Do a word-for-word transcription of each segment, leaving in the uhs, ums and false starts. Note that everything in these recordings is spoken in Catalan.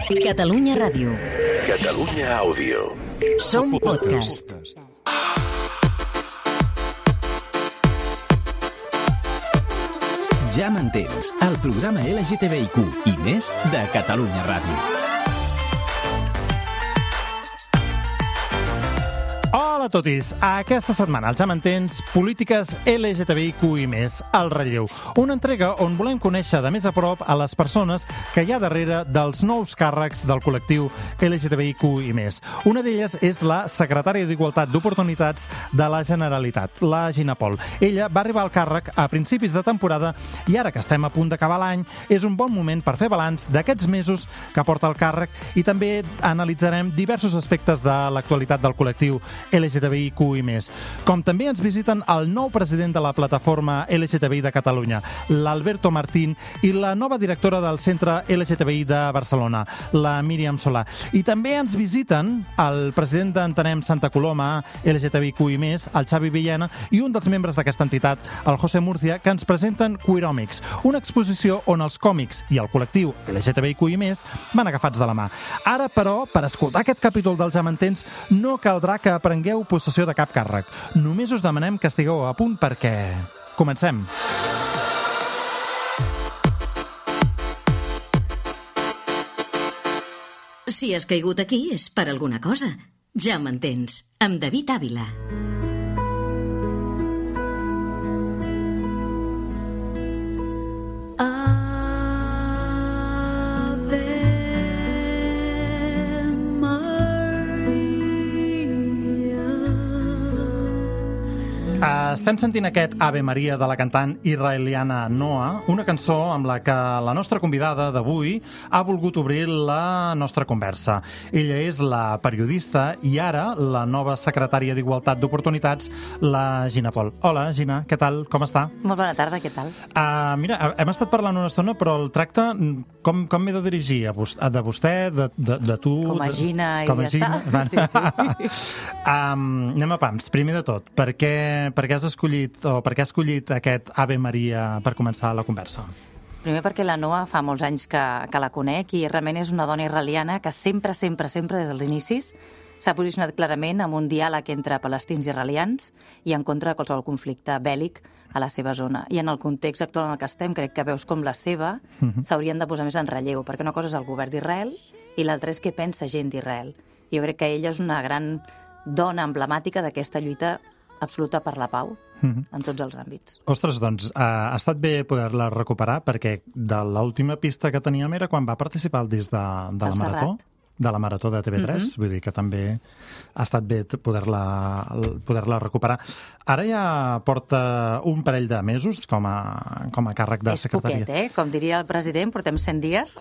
Catalunya Ràdio. Catalunya Àudio. Som podcast. Ja m'entens, el programa L G T B I Q i més de Catalunya Ràdio. Hola a totis. Aquesta setmana, al Ja m'entens, polítiques L G T B I Q i més, al relleu. Una entrega on volem conèixer de més a prop a les persones que hi ha darrere dels nous càrrecs del col·lectiu L G T B I Q i més. Una d'elles és la secretària d'Igualtat d'Oportunitats de la Generalitat, la Gina Pol. Ella va arribar al càrrec a principis de temporada i ara que estem a punt d'acabar l'any, és un bon moment per fer balanç d'aquests mesos que porta el càrrec i també analitzarem diversos aspectes de l'actualitat del col·lectiu L G T B I Q i més. Com també ens visiten el nou president de la plataforma L G T B I de Catalunya, l'Alberto Martín, i la nova directora del Centre L G T B I de Barcelona, la Míriam Solà. I també ens visiten el president d'Entenem Santa Coloma, L G T B I Q i més, el Xavi Villena, i un dels membres d'aquesta entitat, el José Murcia, que ens presenten Queeromics, una exposició on els còmics i el col·lectiu L G T B I Q i més van agafats de la mà. Ara, però, per escoltar aquest capítol del Ja m'entens, no caldrà que aprengueu possessió de cap càrrec. Només us demanem que estigueu a punt perquè... Comencem! Si has caigut aquí és per alguna cosa. Ja m'entens. Amb David Ávila. Estem sentint aquest Ave Maria de la cantant israeliana Noa, una cançó amb la que la nostra convidada d'avui ha volgut obrir la nostra conversa. Ella és la periodista i ara la nova secretària d'Igualtat d'Oportunitats, la Gina Pol. Hola, Gina, què tal? Com està? Molt bona tarda, què tal? Uh, mira, hem estat parlant una estona, però el tracte, com, com m'he de dirigir? A vos, de vostè, de, de, de tu? Com a Gina i com a ja Gina? està. Sí, sí. um, anem a pams. Primer de tot, per què, per què has escollit o per què has escollit aquest Ave Maria per començar la conversa? Primer perquè la Noa fa molts anys que, que la conec i realment és una dona israeliana que sempre, sempre, sempre des dels inicis s'ha posicionat clarament amb un diàleg entre palestins i israelians i en contra de qualsevol conflicte bèl·lic a la seva zona. I en el context actual en el que estem, crec que veus com la seva s'haurien de posar més en relleu, perquè una cosa és el govern d'Israel i l'altra és què pensa gent d'Israel. Jo crec que ella és una gran dona emblemàtica d'aquesta lluita absoluta per la pau en tots els àmbits. Ostres, doncs, ha estat bé poder-la recuperar perquè de l'última pista que teníem era quan va participar al disc de, de la Marató. de la Marató de T V tres, uh-huh. Vull dir que també ha estat bé poder-la poder-la recuperar. Ara ja porta un parell de mesos com a, com a càrrec de és secretaria. És poquet, eh? Com diria el president, portem cent dies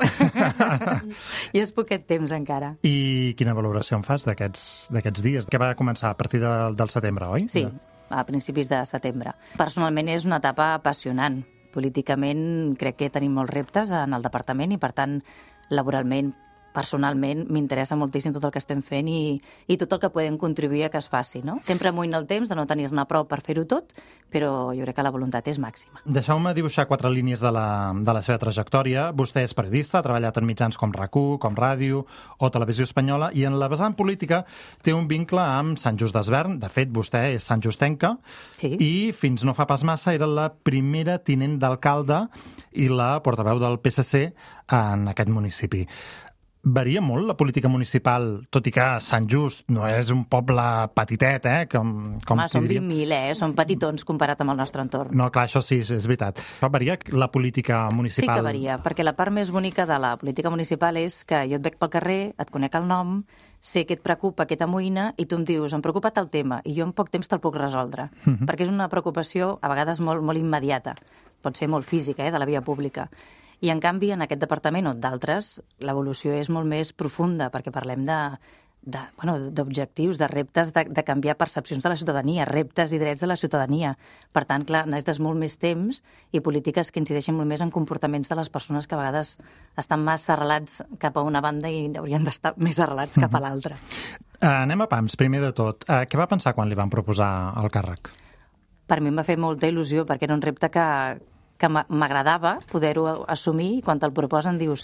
i és poquet temps encara. I quina valoració en fas d'aquests d'aquests dies? Que va començar a partir de, del setembre, oi? Sí, a principis de setembre. Personalment és una etapa apassionant. Políticament crec que tenim molts reptes en el departament i, per tant, laboralment, personalment, m'interessa moltíssim tot el que estem fent i, i tot el que podem contribuir a que es faci, no? Sempre amunt el temps de no tenir-ne prou per fer-ho tot, però jo crec que la voluntat és màxima. Deixeu-me dibuixar quatre línies de la, de la seva trajectòria. Vostè és periodista, ha treballat en mitjans com RAC u, com Ràdio o Televisió Espanyola, i en la vessant política té un vincle amb Sant Just d'Esvern. De fet, vostè és santjustenca, sí. I fins no fa pas massa era la primera tinent d'alcalde i la portaveu del P S C en aquest municipi. Varia molt la política municipal, tot i que Sant Just no és un poble petitet, eh? Com, com Home, són vint mil, eh? Són petitons comparat amb el nostre entorn. No, clar, això sí, és veritat. Però varia la política municipal? Sí que varia, perquè la part més bonica de la política municipal és que jo et veig pel carrer, et conec el nom, sé que et preocupa, que t'amoïna, i tu em dius, em preocupa tal tema, i jo en poc temps te'l puc resoldre. Uh-huh. Perquè és una preocupació, a vegades, molt, molt immediata. Pot ser molt física, eh? De la via pública. I, en canvi, en aquest departament o d'altres, l'evolució és molt més profunda, perquè parlem de, de, bueno, d'objectius, de reptes, de, de canviar percepcions de la ciutadania, reptes i drets de la ciutadania. Per tant, clar, necessites molt més temps i polítiques que incideixen molt més en comportaments de les persones que a vegades estan massa arrelats cap a una banda i haurien d'estar més arrelats cap a l'altra. Uh, anem a pams, primer de tot. Uh, què va pensar quan li van proposar el càrrec? Per mi em va fer molta il·lusió, perquè era un repte que, que m'agradava poder-ho assumir, i quan te'l proposen dius,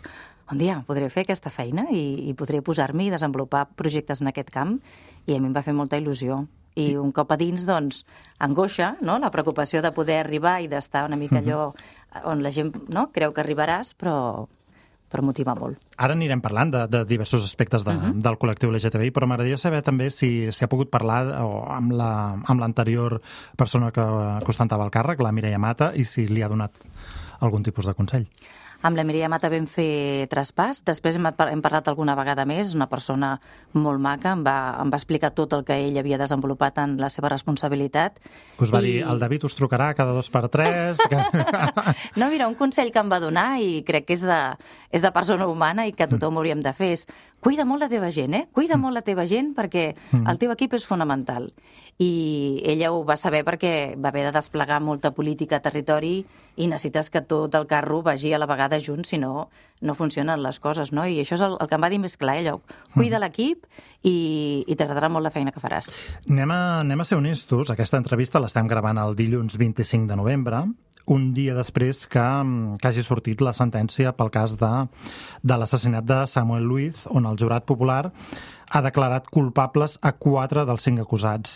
un dia podré fer aquesta feina i, i podré posar-m'hi i desenvolupar projectes en aquest camp, i a mi em va fer molta il·lusió. I un cop a dins, doncs, angoixa, no?, la preocupació de poder arribar i d'estar una mica allò on la gent, no?, creu que arribaràs, però... però motiva molt. Ara anirem parlant de, de diversos aspectes de, uh-huh. del col·lectiu L G T B I, però m'agradaria saber també si s'hi ha pogut parlar o amb, la, amb l'anterior persona que, que ostentava el càrrec, la Mireia Mata, i si li ha donat algun tipus de consell. Amb la Mireia Mata vam fer traspàs, després hem, hem parlat alguna vegada més, una persona molt maca, em va, em va explicar tot el que ell havia desenvolupat en la seva responsabilitat. Us va i... dir, el David us trucarà cada dos per tres... Que... No, mira, un consell que em va donar, i crec que és de, és de persona humana i que tothom mm. hauríem de fer, és cuida molt la teva gent, eh? Cuida mm. molt la teva gent perquè mm. el teu equip és fonamental. I ella ho va saber perquè va haver de desplegar molta política a territori i necessites que tot el carro vagi a la vegada junts, si no, no funcionen les coses, no? I això és el, el que em va dir més clar, allò, cuida mm. l'equip i, i t'agradarà molt la feina que faràs. Anem a, anem a ser honestos, aquesta entrevista l'estem gravant el dilluns vint-i-cinc de novembre, un dia després que, que hagi sortit la sentència pel cas de, de l'assassinat de Samuel Luiz, on el jurat popular ha declarat culpables a quatre dels cinc acusats.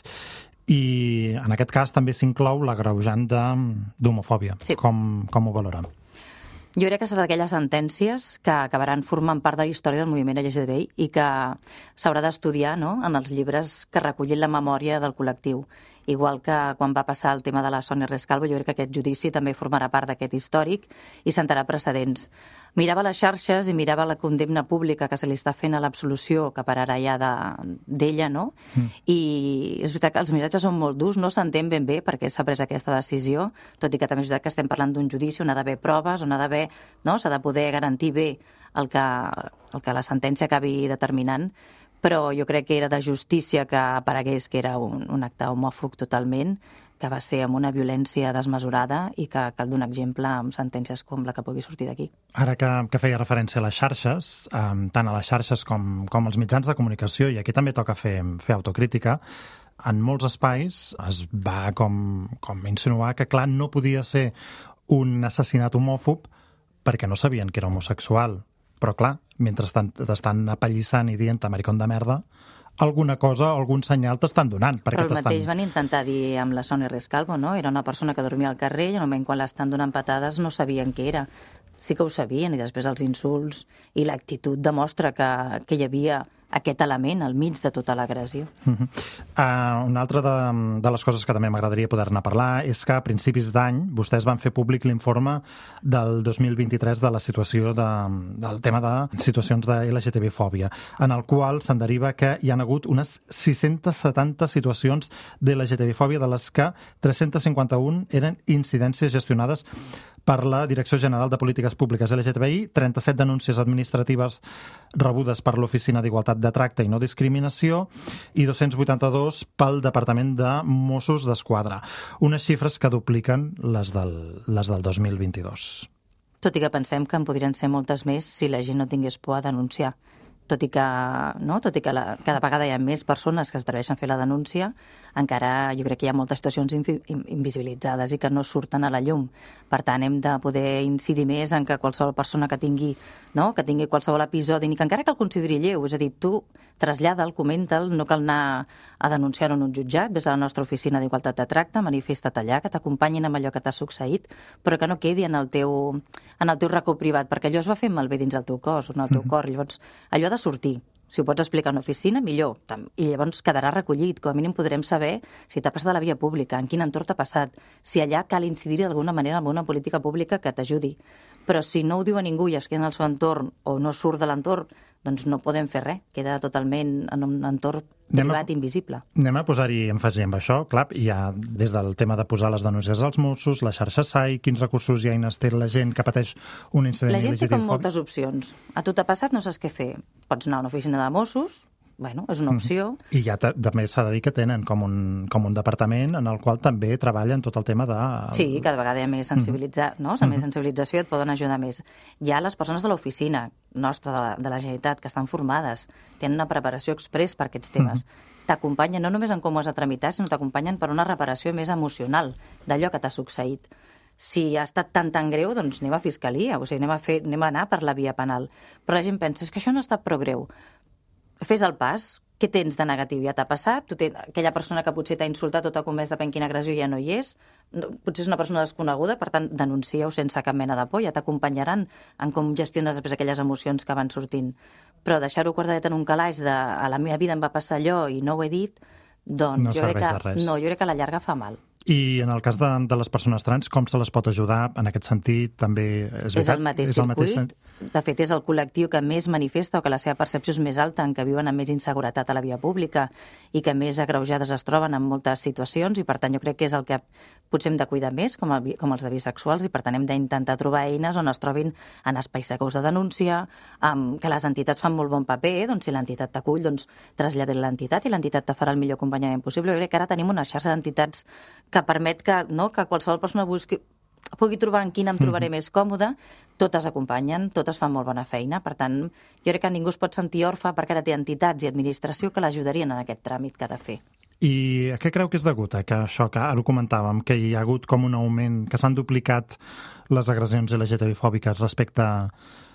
I en aquest cas també s'inclou l'agreujant d'homofòbia. Sí. Com, com ho valora? Jo crec que serà d'aquelles sentències que acabaran formant part de la història del moviment L G T B I i que s'haurà d'estudiar, no?, en els llibres que recullin la memòria del col·lectiu. Igual que quan va passar el tema de la Sònia Rescalvo, jo crec que aquest judici també formarà part d'aquest històric i sentarà precedents. Mirava les xarxes i mirava la condemna pública que se li està fent a l'absolució, que pararà ja d'ella, no? Mm. I és veritat que els missatges són molt durs, no s'entén ben bé perquè s'ha pres aquesta decisió, tot i que també és veritat que estem parlant d'un judici on ha d'haver proves, on ha d'haver, no?, s'ha de poder garantir bé el que, el que la sentència acabi determinant, però jo crec que era de justícia que aparegués que era un, un acte homòfob totalment, que va ser amb una violència desmesurada i que cal donar exemple amb sentències com la que pugui sortir d'aquí. Ara que, que feia referència a les xarxes, eh, tant a les xarxes com, com als mitjans de comunicació, i aquí també toca fer, fer autocrítica, en molts espais es va com, com insinuar que, clar, no podia ser un assassinat homòfob perquè no sabien que era homosexual. Però, clar, mentre t'estan apallissant i dient americón de merda, alguna cosa, algun senyal t'estan donant. Però el mateix van intentar dir amb la Sònia Rescalvo, no? Era una persona que dormia al carrer i en el moment quan l'estan donant patades no sabien què era. Sí que ho sabien, i després els insults i l'actitud demostra que, que hi havia aquest element al mig de tota l'agressió. Uh-huh. Uh, una altra de, de les coses que també m'agradaria poder-ne parlar és que a principis d'any vostès van fer públic l'informe del dos mil vint-i-tres de la situació de, del tema de situacions de L G T B fòbia, en el qual se'n deriva que hi ha hagut unes sis-centes setanta situacions de L G T B fòbia, de les que tres-centes cinquanta-una eren incidències gestionades per la Direcció General de Polítiques Públiques L G T B I, trenta-set denúncies administratives rebudes per l'Oficina d'Igualtat de Tracte i No Discriminació i dos-cents vuitanta-dos pel Departament de Mossos d'Esquadra. Unes xifres que dupliquen les del, les del dos mil vint-i-dos. Tot i que pensem que en podrien ser moltes més si la gent no tingués por a denunciar. Tot i que, no? Tot i que la, cada vegada hi ha més persones que s'atreveixen a fer la denúncia, encara jo crec que hi ha moltes situacions invisibilitzades i que no surten a la llum. Per tant, hem de poder incidir més en que qualsevol persona que tingui, no? que tingui qualsevol episodi, ni que encara que el consideri lleu, és a dir, tu trasllada'l, comenta'l, no cal anar a denunciar-ho en un jutjat, vés a la nostra oficina d'Igualtat de Tracte, manifesta't allà, que t'acompanyin amb allò que t'ha succeït, però que no quedi en el teu, en el teu racó privat, perquè allò es va fer malbé dins del teu cos, en el teu cor. Llavors, allò ha de sortir. Si ho pots explicar en oficina, millor. I llavors quedarà recollit. Com a mínim podrem saber si t'ha passat a la via pública, en quin entorn t'ha passat, si allà cal incidir d'alguna manera en alguna política pública que t'ajudi. Però si no ho diu a ningú i es queda en el seu entorn o no surt de l'entorn, doncs no podem fer res. Queda totalment en un entorn privat, invisible. Anem a posar-hi èmfasi amb això. Clar, hi ha des del tema de posar les denúncies als Mossos, la xarxa S A I, quins recursos i eines té la gent que pateix un incident il·legítim. La gent té com fòbic. moltes opcions. A tu t'ha passat, no saps què fer. Pots anar a una oficina de Mossos, bueno, és una opció. I ja també s'ha de dir que tenen com un, com un departament en el qual també treballen tot el tema de... Sí, cada vegada hi ha més, sensibilitza... no? Hi ha més sensibilització i et poden ajudar més. Hi ha les persones de l'oficina nostra, de la, de la Generalitat, que estan formades, tenen una preparació express per aquests temes. T'acompanyen no només en com ho has de tramitar, sinó t'acompanyen per una reparació més emocional d'allò que t'ha succeït. si ha estat tan tan greu, doncs anem a fiscalia, o sigui, anem a, fer, anem a anar per la via penal. Però la gent pensa, és que això no ha estat prou greu. Fes el pas, què tens de negatiu? Ja t'ha passat? Tu tens, aquella persona que potser t'ha insultat o t'ha comès depèn quina agressió ja no hi és, no, potser és una persona desconeguda, per tant, denuncia-ho sense cap mena de por, ja t'acompanyaran en com gestiones després aquelles emocions que van sortint. Però deixar-ho guardadet en un calaix de a la meva vida em va passar allò i no ho he dit, doncs no jo, crec serveix de que, res. no, jo crec que a la llarga fa mal. I en el cas de, de les persones trans, com se les pot ajudar? En aquest sentit, també és veritat? És el mateix és el circuit. Mateix... De fet, és el col·lectiu que més manifesta o que la seva percepció és més alta, en què viuen amb més inseguretat a la via pública i que més agreujades es troben en moltes situacions, i per tant jo crec que és el que potser hem de cuidar més, com, el, com els de bisexuals, i per tant hem d'intentar trobar eines on es trobin en espais segurs de denúncia, um, que les entitats fan molt bon paper, doncs si l'entitat t'acull, doncs trasllada l'entitat i l'entitat te farà el millor acompanyament possible. Jo crec que ara tenim una xarxa d'entitats que permet que, no, que qualsevol persona busqui, pugui trobar en quina em trobaré més còmode, totes acompanyen, totes fan molt bona feina, per tant, jo crec que ningú es pot sentir orfe perquè ara té entitats i administració que l'ajudarien en aquest tràmit que ha de fer. I a què creu que és degut? A que això que ara ho comentàvem, que hi ha hagut com un augment, que s'han duplicat les agressions L G T B-fòbiques respecte uh,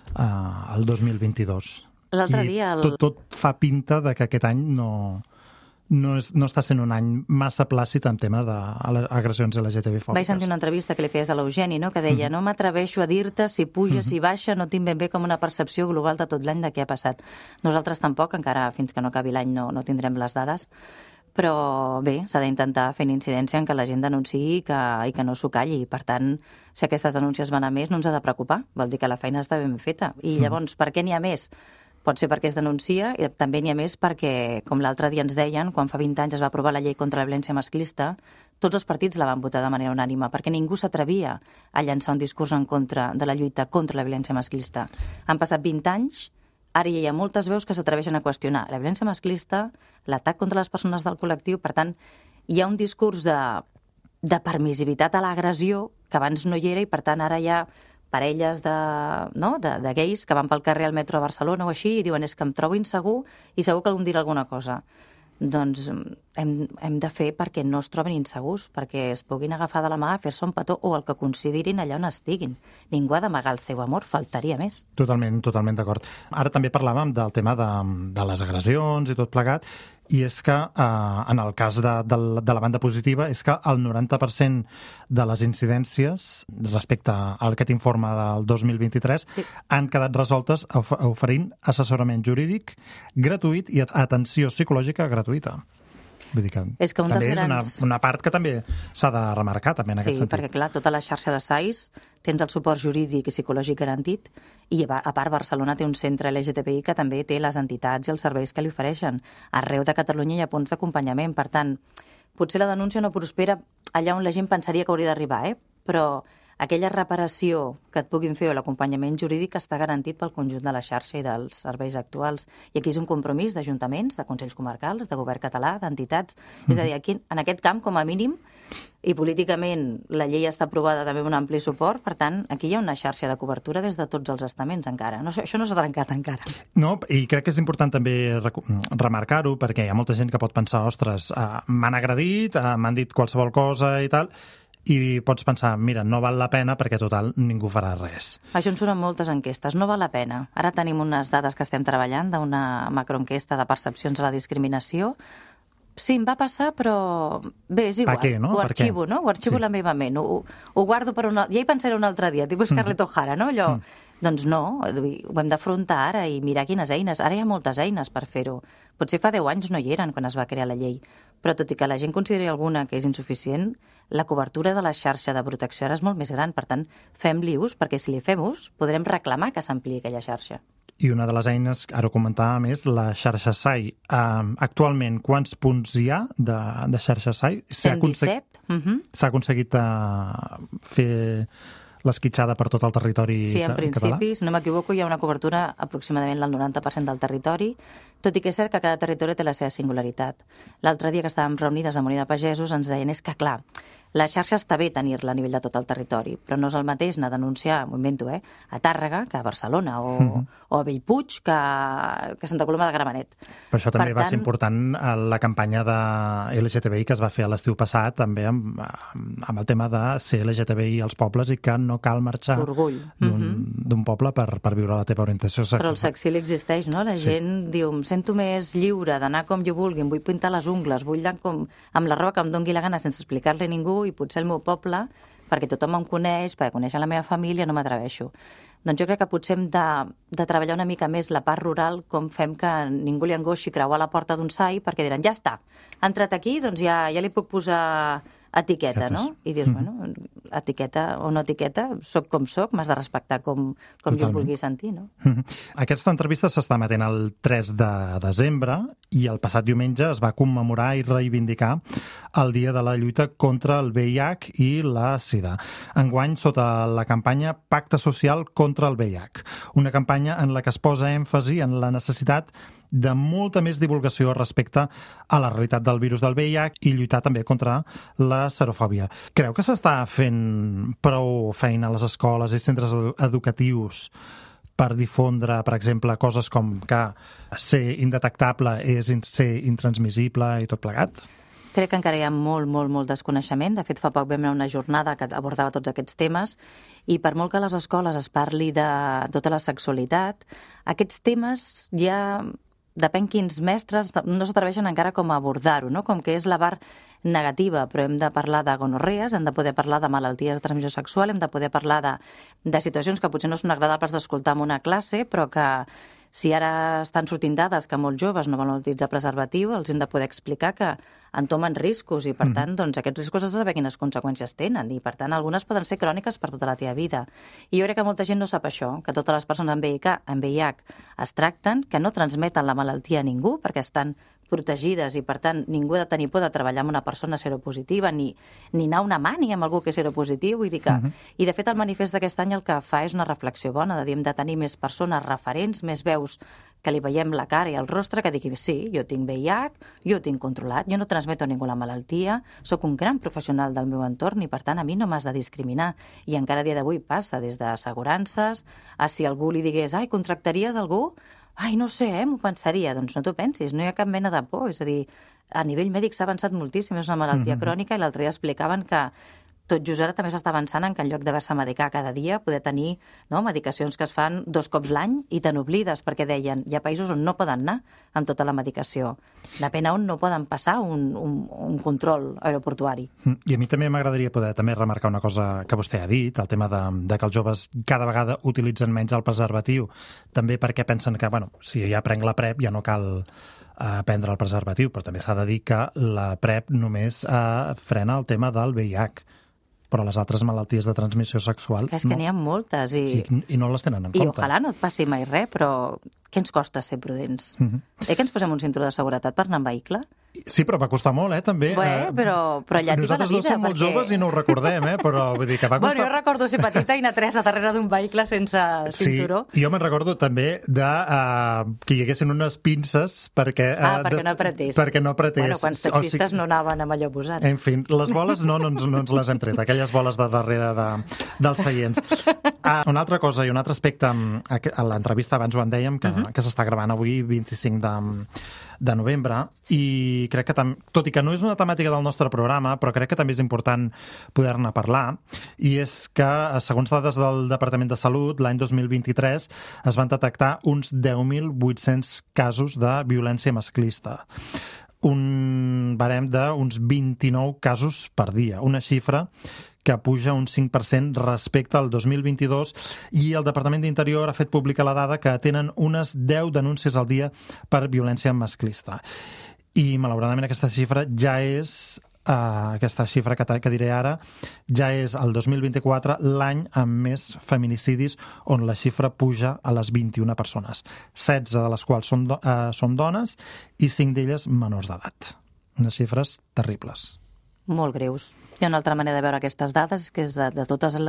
al dos mil vint-i-dos. L'altre dia... El... Tot, tot fa pinta de que aquest any no... No, és, no està sent un any massa plàcid en temes d'agressions L G T B-fòbiques. Vaig sentir una entrevista que li feies a l'Eugeni, no? Que deia, mm-hmm. no m'atreveixo a dir-te si puja, mm-hmm. si baixa, no tinc ben bé com una percepció global de tot l'any de què ha passat. Nosaltres tampoc, encara fins que no acabi l'any no, no tindrem les dades, però bé, s'ha d'intentar fer incidència en què la gent denunciï i que, i que no s'ho calli. I per tant, si aquestes denúncies van a més, no ens ha de preocupar. Vol dir que la feina està ben feta. I llavors, mm. per què n'hi ha més? Pot ser perquè es denuncia i també n'hi ha més perquè, com l'altre dia ens deien, quan fa vint anys es va aprovar la llei contra la violència masclista, tots els partits la van votar de manera unànima perquè ningú s'atrevia a llançar un discurs en contra de la lluita contra la violència masclista. Han passat vint anys, ara ja hi ha moltes veus que s'atreveixen a qüestionar la violència masclista, l'atac contra les persones del col·lectiu, per tant, hi ha un discurs de, de permissivitat a l'agressió que abans no hi era i, per tant, ara hi ha parelles de, no? de, de gais que van pel carrer al metro a Barcelona o així i diuen és que em trobo insegur i segur que algú em dirà alguna cosa. Doncs hem, hem de fer perquè no es troben insegurs, perquè es puguin agafar de la mà, fer-se un petó o el que considerin allà on estiguin. Ningú ha d'amagar el seu amor, faltaria més. Totalment, totalment d'acord. Ara també parlàvem del tema de, de les agressions i tot plegat, i és que eh, en el cas de, de, de la banda positiva és que el noranta per cent de les incidències respecte a aquest informe del dos mil vint-i-tres sí. han quedat resoltes of oferint assessorament jurídic gratuït i atenció psicològica gratuïta. Vull dir que, és que un també dels grans... és una, una part que també s'ha de remarcar també en sí, aquest sentit. Sí, perquè clar, tota la xarxa de S A I S tens el suport jurídic i psicològic garantit i a part Barcelona té un centre L G T B I que també té les entitats i els serveis que li ofereixen. Arreu de Catalunya hi ha punts d'acompanyament, per tant, potser la denúncia no prospera allà on la gent pensaria que hauria d'arribar, eh? Però aquella reparació que et puguin fer o l'acompanyament jurídic està garantit pel conjunt de la xarxa i dels serveis actuals. I aquí és un compromís d'ajuntaments, de consells comarcals, de govern català, d'entitats. Mm. És a dir, aquí, en aquest camp, com a mínim, i políticament la llei està aprovada també amb un ampli suport, per tant, aquí hi ha una xarxa de cobertura des de tots els estaments encara. No, això no s'ha trencat encara. No, i crec que és important també remarcar-ho, perquè hi ha molta gent que pot pensar, ostres, uh, m'han agredit, uh, m'han dit qualsevol cosa i tal, i pots pensar, mira, no val la pena perquè total ningú farà res. Això en surten moltes enquestes, no val la pena. Ara tenim unes dades que estem treballant d'una macroenquesta de percepcions a la discriminació. Sí, em va passar, però bé, és igual. Per què, no? Ho arxivo, no? Ho arxivo sí. la meva ment. Ho, ho guardo per una... Ja hi pensaré un altre dia, tipus Scarlett O'Hara, no? Allò... Mm. Doncs no, ho hem d'afrontar ara i mirar quines eines. Ara hi ha moltes eines per fer-ho. Potser fa deu anys no hi eren quan es va crear la llei, però tot i que la gent consideri alguna que és insuficient, la cobertura de la xarxa de protecció ara és molt més gran. Per tant, fem-li ús, perquè si li fem ús, podrem reclamar que s'ampliï aquella xarxa. I una de les eines, ara ho comentàvem, és la xarxa S A I. Uh, actualment, quants punts hi ha de, de xarxa S A I? cent disset. S'ha uh-huh. aconseguit uh, fer l'esquitxada per tot el territori català? Sí, en principi, català? Si no m'equivoco, hi ha una cobertura aproximadament del noranta per cent del territori. tot i que és cert que cada territori té la seva singularitat. L'altre dia que estàvem reunides a Unió de Pagesos ens deien és que, clar, la xarxa està bé tenir-la a nivell de tot el territori, però no és el mateix anar a denunciar, m'ho invento, eh, a Tàrrega que a Barcelona, o, uh-huh. o a Bellpuig que, que a Santa Coloma de Gramenet. Per això també per va tant... ser important la campanya de L G T B I que es va fer a l'estiu passat, també amb, amb el tema de ser L G T B I als pobles i que no cal marxar d'un uh-huh. poble per, per viure la teva orientació sexual. Però el sexil existeix, no? La sí. gent diu, em sento més lliure d'anar com jo vulgui, em vull pintar les ungles, vull anar com, amb la roba que em doni la gana sense explicar-li a ningú, i potser el meu poble, perquè tothom em coneix, perquè conèixer la meva família, no m'atreveixo. Doncs jo crec que potser hem de, de treballar una mica més la part rural, com fem que ningú li angoixi creuar la porta d'un sai, perquè diran, ja està, ha entrat aquí, doncs ja, ja li puc posar etiqueta, no? I dius, mm-hmm. bueno, etiqueta o no etiqueta, soc com soc, m'has de respectar com, com jo vulgui sentir, no? Mm-hmm. Aquesta entrevista s'està emetent el tres de desembre i el passat diumenge es va commemorar i reivindicar el dia de la lluita contra el V I H i la SIDA. Enguany, sota la campanya Pacte Social contra el V I H, una campanya en la que es posa èmfasi en la necessitat de molta més divulgació respecte a la realitat del virus del V I H i lluitar també contra la serofòbia. Creu que s'està fent prou feina a les escoles i centres educatius per difondre, per exemple, coses com que ser indetectable és ser intransmissible i tot plegat? Crec que encara hi ha molt, molt, molt desconeixement. De fet, fa poc vam anar a una jornada que abordava tots aquests temes i per molt que a les escoles es parli de tota la sexualitat, aquests temes ja... depèn quins mestres no s'atreveixen encara com a abordar-ho, no? Com que és la part negativa, però hem de parlar de gonorrees, hem de poder parlar de malalties de transmissió sexual, hem de poder parlar de, de situacions que potser no són agradables d'escoltar en una classe, però que si ara estan sortint dades que molts joves no volen utilitzar preservatiu, els hem de poder explicar que entomen riscos i, per mm. tant, doncs, aquests riscos has de saber quines conseqüències tenen i, per tant, algunes poden ser cròniques per tota la teva vida. I jo crec que molta gent no sap això, que totes les persones amb V I H, amb V I H es tracten, que no transmeten la malaltia a ningú perquè estan protegides i, per tant, ningú ha de tenir por de treballar amb una persona seropositiva ni, ni anar a una mani amb algú que és seropositiu. Vull dir que... Uh-huh. I, de fet, el manifest d'aquest any el que fa és una reflexió bona, de dir, hem de tenir més persones referents, més veus que li veiem la cara i el rostre, que diguin, sí, jo tinc V I H, jo ho tinc controlat, jo no transmeto a ningú la malaltia, sóc un gran professional del meu entorn i, per tant, a mi no m'has de discriminar. I encara a dia d'avui passa, des d'assegurances, a si algú li digués, ai, contractaries algú? Ai, no sé, eh, m'ho pensaria. Doncs no t'ho pensis, no hi ha cap mena de por. És a dir, a nivell mèdic s'ha avançat moltíssim, és una malaltia mm-hmm. crònica, i l'altre dia explicaven que tot just ara també s'està avançant en que en lloc d'haver-se medicar cada dia, poder tenir no, medicacions que es fan dos cops l'any i te n'oblides, perquè deien, hi ha països on no poden anar amb tota la medicació. Depèn on no poden passar un, un, un control aeroportuari. I a mi també m'agradaria poder també remarcar una cosa que vostè ha dit, el tema de, de que els joves cada vegada utilitzen menys el preservatiu, també perquè pensen que, bueno, si ja prenc la PrEP ja no cal a prendre el preservatiu, però també s'ha de dir que la PrEP només eh, frena el tema del V I H, però les altres malalties de transmissió sexual... Que és que no, n'hi ha moltes i... I, i no les tenen en I compte. I ojalà no et passi mai res, però què ens costa ser prudents? Uh-huh. Eh que ens posem un cinturó de seguretat per anar en vehicle? Sí, però va costar molt, eh, també. Bé, però, però allà t'hi va la vida. Nosaltres no som molt perquè... joves i no ho recordem, eh, però vull dir que va costar... Bueno, jo recordo ser petita i anar tres a darrere d'un vehicle sense cinturó. Sí, jo me'n recordo també de uh, que hi haguessin unes pinces perquè... Uh, ah, perquè no apretés. Perquè no apretés. Bueno, quants taxistes o sigui... no anaven amb allò posat. En fi, les boles no, no, ens, no ens les hem tret, aquelles boles de darrere de, dels seients. Uh, una altra cosa i un altre aspecte, a l'entrevista abans ho en dèiem, que, uh-huh. que s'està gravant avui, vint-i-cinc de, de novembre, i crec que, tam, tot i que no és una temàtica del nostre programa, però crec que també és important poder-ne parlar, i és que, segons dades del Departament de Salut, l'any dos mil vint-i-tres es van detectar uns deu mil vuit-cents casos de violència masclista. Un barem d'uns vint-i-nou casos per dia, una xifra que puja un cinc per cent respecte al dos mil vint-i-dos, i el Departament d'Interior ha fet pública la dada que tenen unes deu denúncies al dia per violència masclista. I, malauradament, aquesta xifra ja és, uh, aquesta xifra que, que diré ara, ja és el dos mil vint-i-quatre l'any amb més feminicidis on la xifra puja a les vint-i-una persones, setze de les quals són, do, uh, són dones i cinc d'elles menors d'edat. Unes xifres terribles. Molt greus. Hi ha una altra manera de veure aquestes dades, que és de, de totes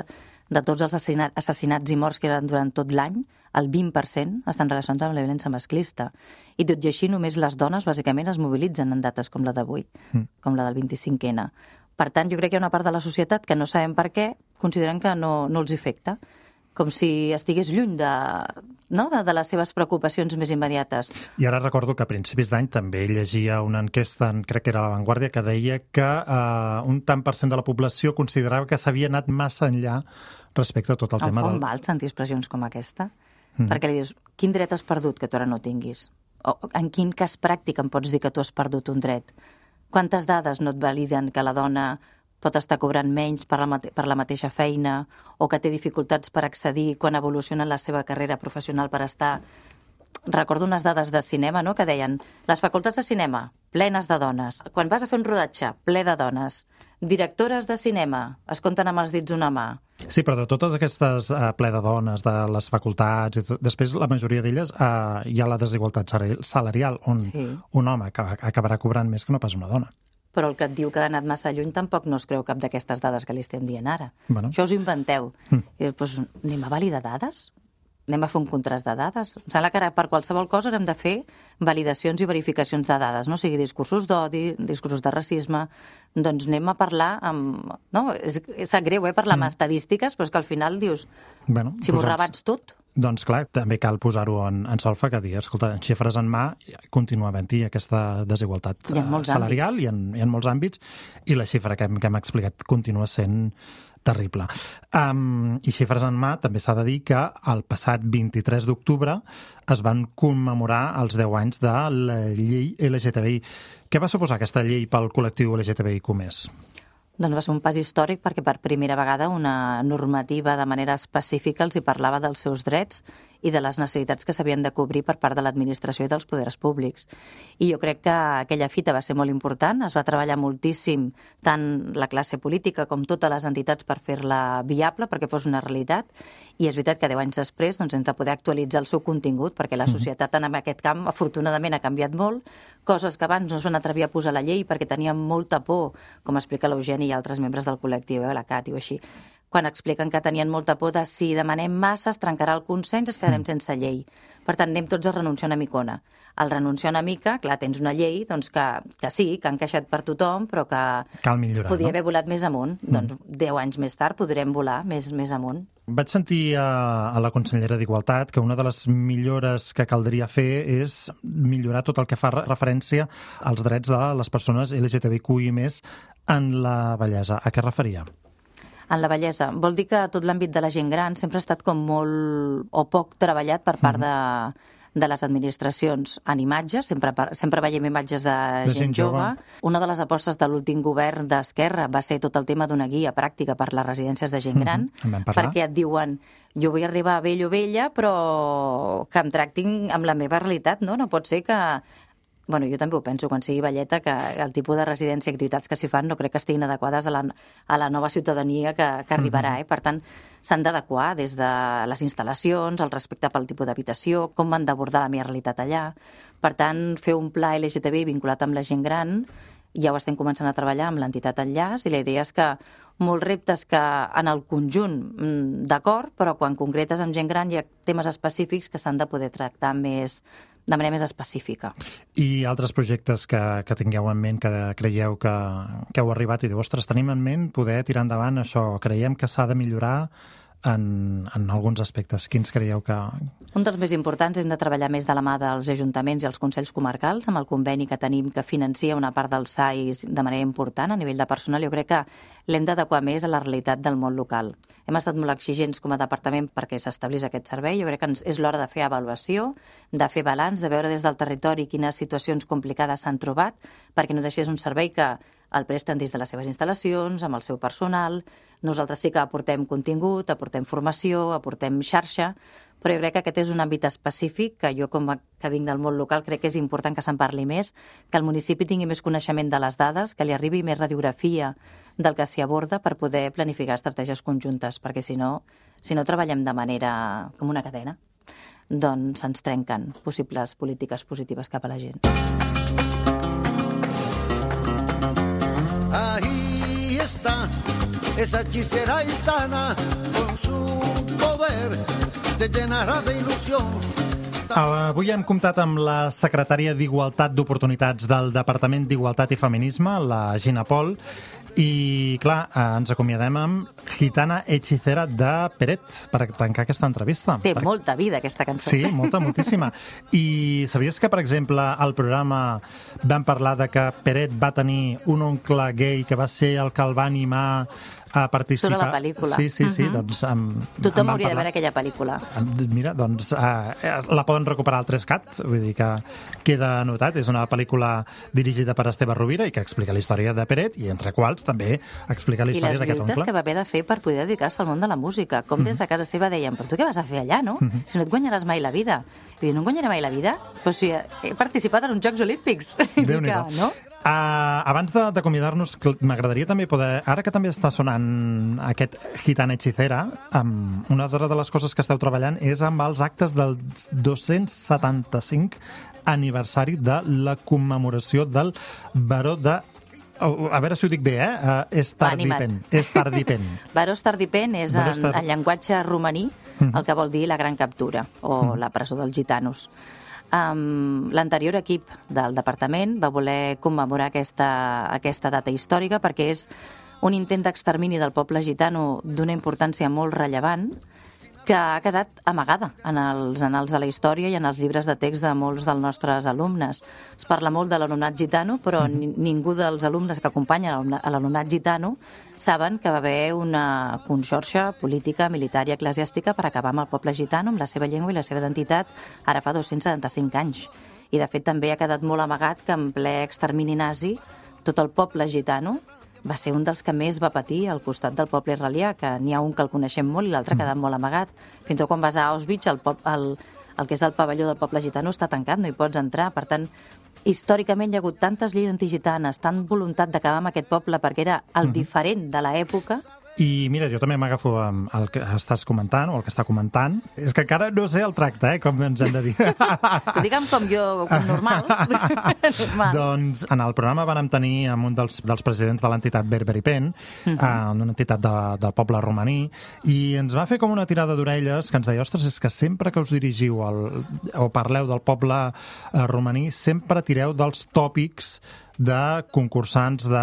de tots els assassinats, assassinats i morts que eren durant tot l'any, el vint per cent estan relacionats amb la violència masclista. I tot i així, només les dones, bàsicament, es mobilitzen en dates com la d'avui, mm. com la del vint-i-cinc ene. Per tant, jo crec que hi ha una part de la societat que no sabem per què, consideren que no, no els afecta, com si estigués lluny de, no? de, de les seves preocupacions més immediates. I ara recordo que a principis d'any també llegia una enquesta, crec que era La Vanguardia, que deia que eh, un tant per cent de la població considerava que s'havia anat massa enllà respecte a tot el em tema del... del... Em fa mal sentir expressions com aquesta, mm. perquè li dius, quin dret has perdut que tu ara no tinguis? O en quin cas pràctic em pots dir que tu has perdut un dret? Quantes dades no et validen que la dona pot estar cobrant menys per la, mate per la mateixa feina o que té dificultats per accedir quan evoluciona la seva carrera professional per estar... Recordo unes dades de cinema, no?, que deien les facultats de cinema, plenes de dones. Quan vas a fer un rodatge, ple de dones. Directores de cinema, es compten amb els dits d'una mà. Sí, però de totes aquestes eh, ple de dones, de les facultats, i tot, després la majoria d'elles eh, hi ha la desigualtat salarial, on sí. un home acabarà cobrant més que no pas una dona. Però el que et diu que ha anat massa lluny tampoc no es creu cap d'aquestes dades que li estem dient ara. Bueno. Això us ho inventeu. Mm. I després, anem a validar dades? Anem a fer un contrast de dades? Em sembla que ara per qualsevol cosa hem de fer validacions i verificacions de dades, no? O sigui, discursos d'odi, discursos de racisme, doncs anem a parlar amb... No? És, és greu, eh, parlar mm. amb estadístiques, però és que al final dius, bueno, si m'ho rebats tot... Doncs clar, també cal posar-ho en, en solfa, que dir, escolta, en xifres en mà continua havent-hi aquesta desigualtat salarial i en, i en molts àmbits, i la xifra que hem, que hem explicat continua sent terrible. Um, I xifres en mà, també s'ha de dir que el passat vint-i-tres d'octubre es van commemorar els deu anys de la llei L G T B I. Què va suposar aquesta llei pel col·lectiu L G T B I com és? Doncs va ser un pas històric perquè per primera vegada una normativa de manera específica els hi parlava dels seus drets i de les necessitats que s'havien de cobrir per part de l'administració i dels poders públics. I jo crec que aquella fita va ser molt important, es va treballar moltíssim tant la classe política com totes les entitats per fer-la viable, perquè fos una realitat, i és veritat que deu anys després doncs, hem de poder actualitzar el seu contingut, perquè la societat en aquest camp afortunadament ha canviat molt, coses que abans no es van atrevir a posar a la llei perquè teníem molta por, com explica l'Eugeni i altres membres del col·lectiu, eh, la Cati o així, quan expliquen que tenien molta por de si demanem massa es trencarà el consens, es quedarem sense llei. Per tant, anem tots a renunciar una micona. Al renunciar una mica, clar, tens una llei doncs que, que sí, que ha encaixat per tothom, però que cal millorar, podria no? haver volat més amunt. Mm. Doncs deu anys més tard podrem volar més, més amunt. Vaig sentir a, a la consellera d'Igualtat que una de les millores que caldria fer és millorar tot el que fa referència als drets de les persones L G T B I Q i més en la vellesa. A què referia? En la bellesa. Vol dir que tot l'àmbit de la gent gran sempre ha estat com molt o poc treballat per part de, de les administracions en imatges. Sempre, sempre veiem imatges de, de gent, gent jove. jove. Una de les apostes de l'últim govern d'Esquerra va ser tot el tema d'una guia pràctica per les residències de gent gran, mm-hmm. perquè et diuen jo vull arribar a vell o vella, però que em tractin amb la meva realitat, no? No pot ser que... Bueno, jo també ho penso, quan sigui velleta, que el tipus de residència i activitats que s'hi fan no crec que estiguin adequades a la, a la nova ciutadania que, que arribarà. Eh? Per tant, s'han d'adequar des de les instal·lacions, el respecte pel tipus d'habitació, com han d'abordar la meva realitat allà. Per tant, fer un pla L G T B I vinculat amb la gent gran, ja ho estem començant a treballar amb l'entitat Enllaç, i la idea és que molts reptes que en el conjunt d'acord, però quan concretes amb gent gran hi ha temes específics que s'han de poder tractar més de manera més específica. I altres projectes que, que tingueu en ment, que creieu que, que heu arribat i diu, ostres, tenim en ment poder tirar endavant això, creiem que s'ha de millorar en, en alguns aspectes. Quins creieu que... Un dels més importants, hem de treballar més de la mà dels ajuntaments i els consells comarcals, amb el conveni que tenim que financia una part dels S A Is de manera important a nivell de personal. Jo crec que l'hem d'adequar més a la realitat del món local. Hem estat molt exigents com a departament perquè s'establís aquest servei. Jo crec que és l'hora de fer avaluació, de fer balanç, de veure des del territori quines situacions complicades s'han trobat, perquè no deixés un servei que el presten des de les seves instal·lacions, amb el seu personal. Nosaltres sí que aportem contingut, aportem formació, aportem xarxa, però jo crec que aquest és un àmbit específic que jo, com que vinc del món local, crec que és important que se'n parli més, que el municipi tingui més coneixement de les dades, que li arribi més radiografia del que s'hi aborda per poder planificar estratègies conjuntes, perquè si no, si no treballem de manera com una cadena, doncs ens trenquen possibles polítiques positives cap a la gent. Ahí está esa hechicera gitana con su poder te llenará de ilusión. Avui hem comptat amb la secretària d'Igualtat d'Oportunitats del Departament d'Igualtat i Feminisme, la Gina Pol, i, clar, ens acomiadem amb Gitana Hechicera de Peret per tancar aquesta entrevista. Té per... molta vida, aquesta cançó. Sí, molta, moltíssima. I sabies que, per exemple, al programa vam parlar de que Peret va tenir un oncle gay que va ser el que el va animar a participar... Sobre la pel·lícula. Sí, sí, sí. Uh-huh. Doncs, um, Tothom hauria de veure aquella pel·lícula. Mira, doncs uh, la poden recuperar al tres cat, vull dir que queda anotat. És una pel·lícula dirigida per Esteve Rovira i que explica la història de Peret i entre quals també explica la història d'aquest oncle. I les lluites que va haver de fer per poder dedicar-se al món de la música. Com des de casa seva deien, però tu què vas a fer allà, no? Si no et guanyaràs mai la vida. I dic, no em guanyaré mai la vida? Però si he participat en uns Jocs Olímpics. Déu-n'hi-do. No? Uh, abans d'acomiadar-nos, m'agradaria també poder, ara que també està sonant aquest Gitana Hechicera, um, una altra de les coses que esteu treballant és amb els actes del dos-cents setanta-cinc aniversari de la commemoració del Baró de... Oh, a veure si ho dic bé, eh? Uh, Estardipen. Estardipen. Baró Estardipen és en, Estar... en llenguatge romaní mm. el que vol dir la gran captura o mm. la presó dels gitanos. Um, l'anterior equip del departament va voler commemorar aquesta, aquesta data històrica perquè és un intent d'extermini del poble gitano d'una importància molt rellevant que ha quedat amagada en els annals de la història i en els llibres de text de molts dels nostres alumnes. Es parla molt de l'alumnat gitano, però ni, ningú dels alumnes que acompanyen a l'alumnat gitano saben que va haver una conxorxa política, militar i eclesiàstica per acabar amb el poble gitano, amb la seva llengua i la seva identitat, ara fa dos-cents setanta-cinc anys. I, de fet, també ha quedat molt amagat que en ple extermini nazi tot el poble gitano va ser un dels que més va patir al costat del poble israelià, que n'hi ha un que el coneixem molt i l'altre ha quedat molt amagat. Fins i tot quan vas a Auschwitz, el, pop, el, el que és el pavelló del poble gitano està tancat, no hi pots entrar. Per tant, històricament hi ha hagut tantes lleis antigitanes, tant voluntat d'acabar amb aquest poble perquè era el diferent de l'època. I mira, jo també m'agafo amb el que estàs comentant, o el que està comentant. És que encara no sé el tracte, eh, com ens hem de dir. Tu digue'm com jo, com normal. normal. Doncs en el programa vam tenir amb un dels, dels presidents de l'entitat Berberi Pen, uh-huh. eh, una entitat de, del poble romaní, i ens va fer com una tirada d'orelles que ens deia, ostres, és que sempre que us dirigiu al, o parleu del poble eh, romaní, sempre tireu dels tòpics de concursants de,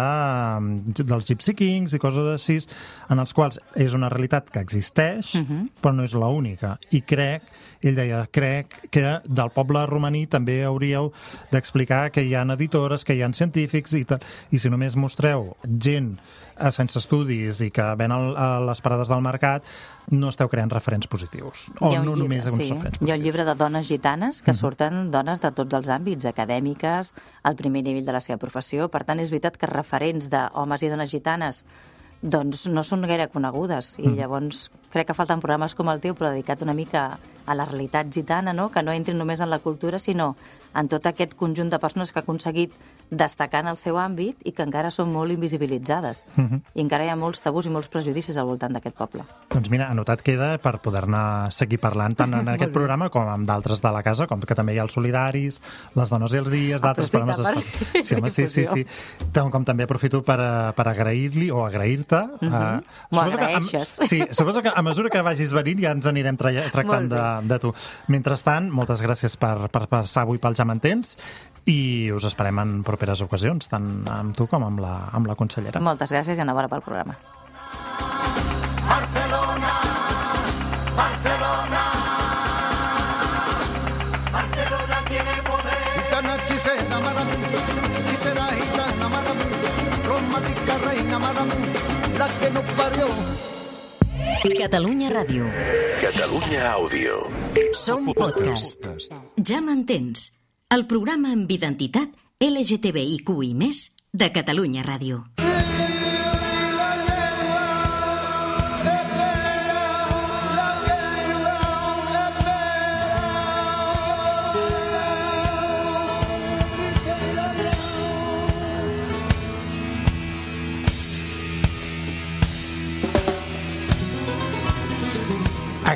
dels Gypsy Kings i coses així, en els quals és una realitat que existeix, uh-huh. però no és l'única. I crec, ell deia, crec que del poble romaní també hauríeu d'explicar que hi ha editores, que hi ha científics, i, i si només mostreu gent sense estudis i que ven a les parades del mercat, no esteu creant referents positius. O no llibre, només uns sí. referents positius. Hi ha un llibre de dones gitanes que uh-huh. surten dones de tots els àmbits, acadèmiques, al primer nivell de la seva professió. Per tant, és veritat que referents d'homes i dones gitanes doncs no són gaire conegudes. I llavors crec que falten programes com el teu, però dedicat una mica a la realitat gitana, no? Que no entrin només en la cultura, sinó en tot aquest conjunt de persones que ha aconseguit destacar en el seu àmbit i que encara són molt invisibilitzades. Uh-huh. I encara hi ha molts tabús i molts prejudicis al voltant d'aquest poble. Doncs mira, anotat queda per poder-ne seguir parlant tant en aquest programa com amb d'altres de la casa, com que també hi ha els solidaris, les dones i els dies, d'altres programes. Per... Sí, home, sí, sí, sí. Com també aprofito per, per agrair-li o agrair-te. Uh-huh. uh, M'ho agraeixes. Que, sí, suposo que a mesura que vagis venint ja ens anirem tra tractant de, de tu. Mentrestant, moltes gràcies per, per passar avui pels Jamantens i us esperem en properes ocasions, tant amb tu com amb la, amb la consellera. Moltes gràcies i enhorabona pel programa. Barcelona, Barcelona, Barcelona tiene poder. Gitana hechicera, maramú, hechicera gitana, maramú, romántica reina, maramú, la que nos parió. Catalunya Ràdio. Catalunya Àudio. Som podcast. Ja m'entens. El programa amb identitat L G T B I Q i més de Catalunya Ràdio.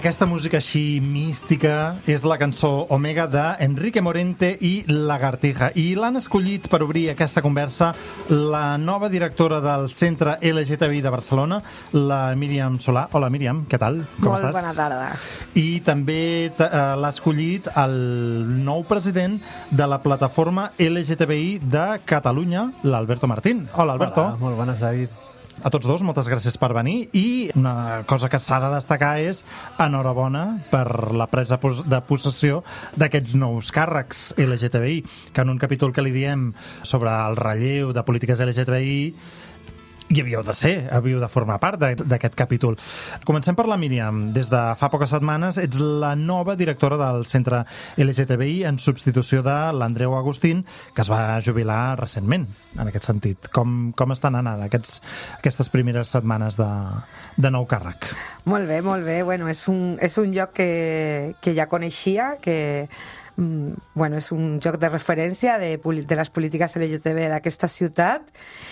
Aquesta música així mística és la cançó Omega de Enrique Morente i Lagartija. I l'han escollit per obrir aquesta conversa la nova directora del Centre L G T B I de Barcelona, la Míriam Solà. Hola, Míriam, què tal? Com Molt estàs? bona tarda. I també eh, l'ha escollit el nou president de la plataforma L G T B I de Catalunya, l'Alberto Martín. Hola, Alberto. Hola, molt bones, David. A tots dos, moltes gràcies per venir. I una cosa que s'ha de destacar és enhorabona per la presa de possessió d'aquests nous càrrecs L G T B I, que en un capítol que li diem sobre el relleu de polítiques L G T B I hi havíeu de ser, havíeu de formar part d'aquest capítol. Comencem per la Míriam. Des de fa poques setmanes ets la nova directora del Centre L G T B I en substitució de l'Andreu Agustín, que es va jubilar recentment, en aquest sentit. Com, com estan anant aquests, aquestes primeres setmanes de, de nou càrrec? Molt bé, molt bé. Bueno, és un, és un lloc que, que ja coneixia, que bueno, és un lloc de referència de, de les polítiques L G T B d'aquesta ciutat,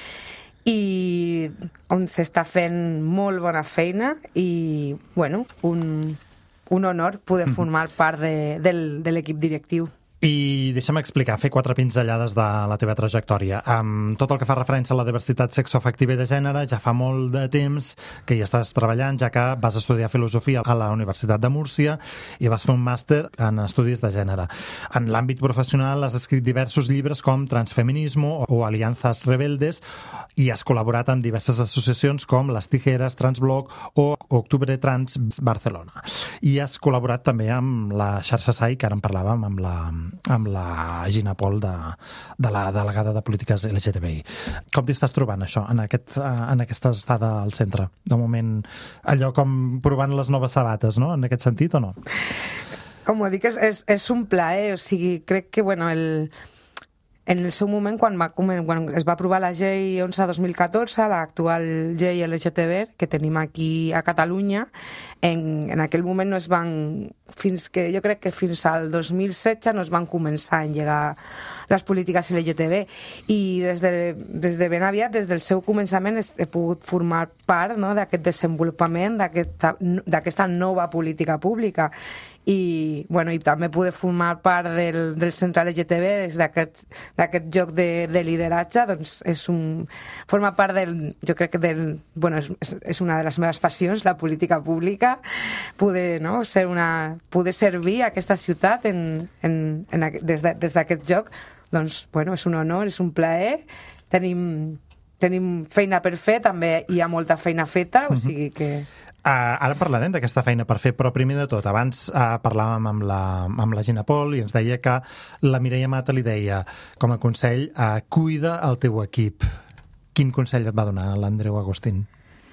i on s'està fent molt bona feina i, bueno, un, un honor poder formar part de, del, de l'equip directiu. I deixa'm explicar, fer quatre pinzellades de la teva trajectòria. Amb tot el que fa referència a la diversitat sexoafectiva i de gènere, ja fa molt de temps que hi estàs treballant, ja que vas estudiar filosofia a la Universitat de Múrcia i vas fer un màster en estudis de gènere. En l'àmbit professional has escrit diversos llibres com Transfeminismo o Alianzas Rebeldes i has col·laborat en diverses associacions com Les Tijeras, Transblog o Octubre Trans Barcelona. I has col·laborat també amb la xarxa S A I, que ara en parlàvem, amb la amb la Gina Pol, de, de la delegada de polítiques L G T B I. Com t'hi estàs trobant, això, en, aquest, en aquesta estada al centre? De moment, allò com provant les noves sabates, no?, en aquest sentit, o no? Com ho dic, és, és, és un plaer, o sigui, crec que, bueno, el... en el seu moment, quan, va, quan es va aprovar la llei onze dos mil catorze, l'actual llei L G T B que tenim aquí a Catalunya, en, en aquell moment no es van, fins que, jo crec que fins al dos mil setze no es van començar a engegar les polítiques L G T B, i des de, des de ben aviat, des del seu començament, he pogut formar part, no, d'aquest desenvolupament, d'aquesta d'aquesta nova política pública. I, bueno, i també poder formar part del, del Centre L G T B des d'aquest d'aquest joc de, de lideratge, doncs és un, forma part del, jo crec que del, bueno, és, és una de les meves passions, la política pública, poder, no, ser una, poder servir a aquesta ciutat en, en, en, des de, des d'aquest joc, doncs, bueno, és un honor, és un plaer, tenim, tenim feina per fer, també hi ha molta feina feta, o sigui que... Uh, ara parlarem d'aquesta feina per fer, però primer de tot, abans uh, parlàvem amb la, amb la Gina Pol i ens deia que la Mireia Mata li deia, com a consell, uh, cuida el teu equip. Quin consell et va donar l'Andreu Agustín?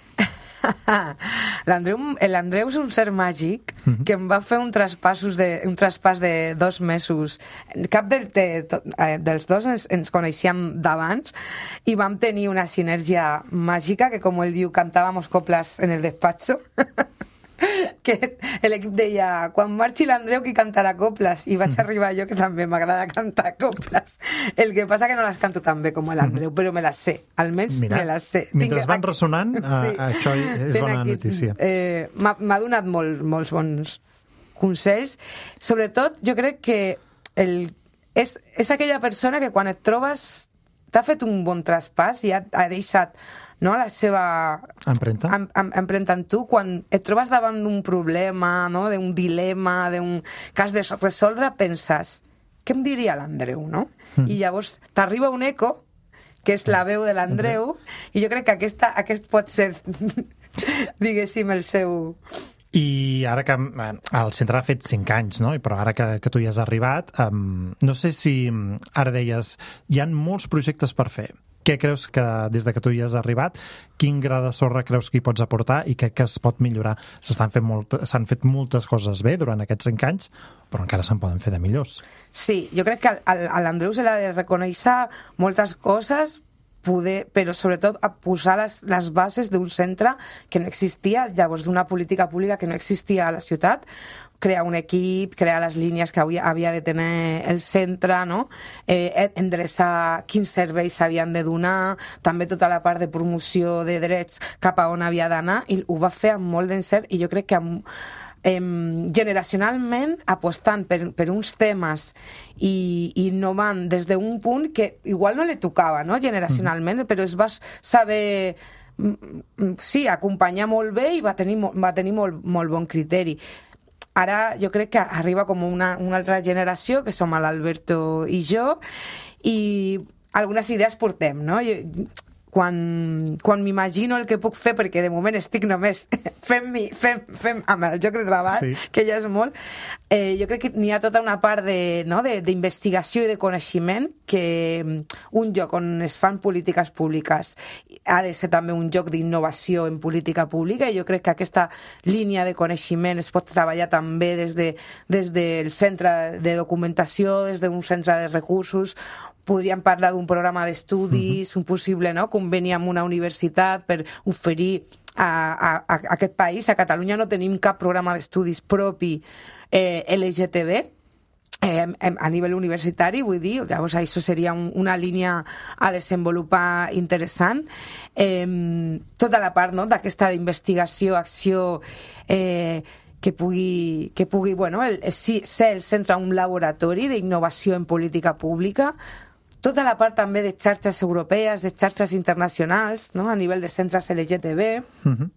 L'Andreu és un ser màgic que em va fer un traspàs de, un traspàs de dos mesos. Cap de, de, de, dels dos ens, ens coneixíem d'abans i vam tenir una sinergia màgica que, com ell diu, cantàvamos coplas en el despacho. Que l'equip deia, quan marxi l'Andreu qui cantarà coples, i vaig arribar jo que també m'agrada cantar coples. El que passa que no les canto tan bé com l'Andreu, però me les sé, almenys Mira, me les sé. Mentre Tinc... van ressonant, sí. uh, això és bona aquí, notícia. Eh, m'ha donat molt, molts bons consells. Sobretot, jo crec que el, és, és aquella persona que quan et trobes t'ha fet un bon traspàs i ha, ha deixat, no, la seva empremta em, em, empremta en tu. Quan et trobes davant d'un problema, no, d'un dilema, d'un que has de resoldre, penses, què em diria l'Andreu, no? Mm. I llavors t'arriba un eco, que és la veu de l'Andreu, i jo crec que aquesta, aquest pot ser, diguéssim, el seu... I ara que el centre ha fet cinc anys, no? Però ara que, que tu hi has arribat, um, no sé si ara deies, hi ha molts projectes per fer. Què creus que, des de que tu hi has arribat, quin gra de sorra creus que hi pots aportar i què que es pot millorar? S'estan fent molt, s'han fet moltes coses bé durant aquests cinc anys, però encara se'n poden fer de millors. Sí, jo crec que a l'Andreu se l'ha de reconèixer moltes coses, poder, però sobretot a posar les, les bases d'un centre que no existia, llavors d'una política pública que no existia a la ciutat, crear un equip, crear les línies que havia, havia de tenir el centre, no? eh, endreçar quins serveis s'havien de donar, també tota la part de promoció de drets cap a on havia d'anar, i ho va fer amb molt d'encert, i jo crec que amb, eh, generacionalment apostant per, per uns temes i, i innovant des d'un punt que igual no li tocava, no? Generacionalment, mm. però es va saber sí, acompanyar molt bé i va tenir, va tenir molt, molt bon criteri. Ara jo crec que arriba com una, una altra generació, que som l'Alberto i jo, i algunes idees portem, no? Jo, quan, quan m'imagino el que puc fer, perquè de moment estic només fent, fent, fent amb el joc de treball, sí. que ja és molt, eh, jo crec que n'hi ha tota una part de, no, d'investigació i de coneixement que un lloc on es fan polítiques públiques ha de ser també un lloc d'innovació en política pública, i jo crec que aquesta línia de coneixement es pot treballar també des, de, des del centre de documentació, des d'un centre de recursos. Podríem parlar d'un programa d'estudis, uh-huh. un possible, no, conveni amb una universitat per oferir a, a, a aquest país. A Catalunya no tenim cap programa d'estudis propi eh, L G T B eh, a nivell universitari, vull dir, llavors això seria un, una línia a desenvolupar interessant. Eh, tota la part, no, d'aquesta investigació, acció... Eh, que pugui, que pugui bueno, el, ser el centre un laboratori d'innovació en política pública, tota la part també de xarxes europees, de xarxes internacionals, no? A nivell de centres L G T B. Uh-huh.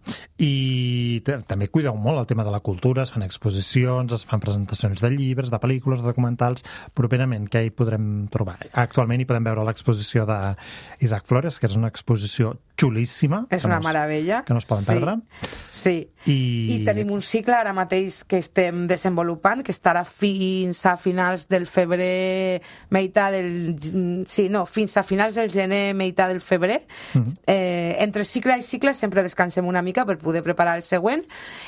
I també cuideu molt el tema de la cultura, es fan exposicions, es fan presentacions de llibres, de pel·lícules, de documentals. Properament, què hi podrem trobar? Actualment hi podem veure l'exposició d'Isaac Flores, que és una exposició xulíssima. És una no es, meravella. Que no es poden sí. perdre. Sí. I... I tenim un cicle ara mateix que estem desenvolupant, que estarà fins a finals del febrer, meitat del... Sí, no, fins a finals del gener, meitat del febrer. Mm-hmm. Eh, entre cicle i cicle sempre descansem una mica per poder preparar el següent.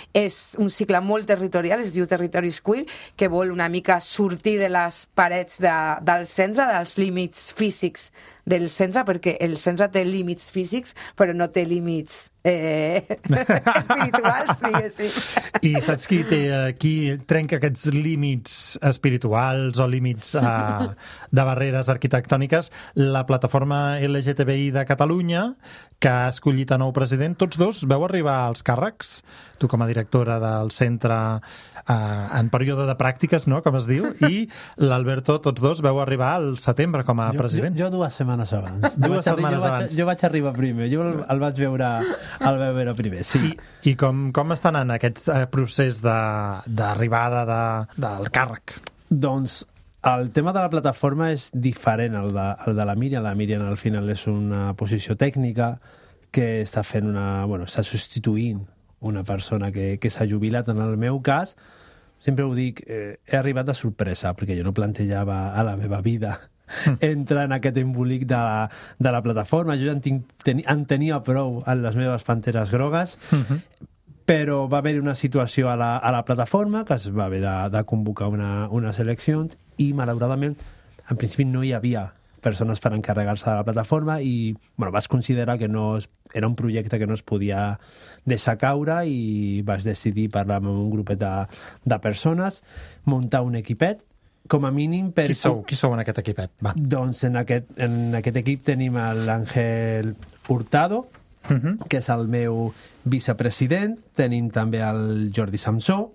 És un cicle molt territorial, es diu Territoris Queer, que vol una mica sortir de les parets de, del centre, dels límits físics del centre, perquè el centre té límits físics, però no té límits eh, espirituals, diguéssim. I saps qui, té, qui trenca aquests límits espirituals o límits uh, de barreres arquitectòniques? La plataforma L G T B I de Catalunya, que ha escollit a nou president. Tots dos veu arribar als càrrecs? Tu com a directora del centre uh, en període de pràctiques, no?, com es diu, i l'Alberto, tots dos veu arribar al setembre com a jo, president. Jo, jo dues setmanes abans. Dues setmanes jo, vaig, abans. jo vaig arribar primer, jo el, el vaig veure el vaig veure primer, sí. I, i com, com està anant aquest eh, procés d'arribada de, de, del càrrec? Doncs el tema de la plataforma és diferent al de, al de la Míriam. La Míriam al final és una posició tècnica que està fent una... Bueno, està substituint una persona que, que s'ha jubilat. En el meu cas, sempre ho dic, eh, he arribat de sorpresa, perquè jo no plantejava a la meva vida entrar en aquest embolic de la, de la plataforma. Jo ja en, tinc, ten, en tenia prou en les meves panteres grogues, uh-huh. però va haver una situació a la, a la plataforma que es va haver de, de convocar una, unes eleccions i, malauradament, en principi no hi havia persones per encarregar-se de la plataforma i bueno, vas considerar que no es, era un projecte que no es podia deixar caure i vas decidir parlar amb un grupet de, de persones, muntar un equipet, com a mínim... Per... Qui sou? Qui sou en aquest equipet? Va. Doncs en aquest, en aquest equip tenim l'Àngel Hurtado, uh-huh. que és el meu vicepresident, tenim també el Jordi Samsó,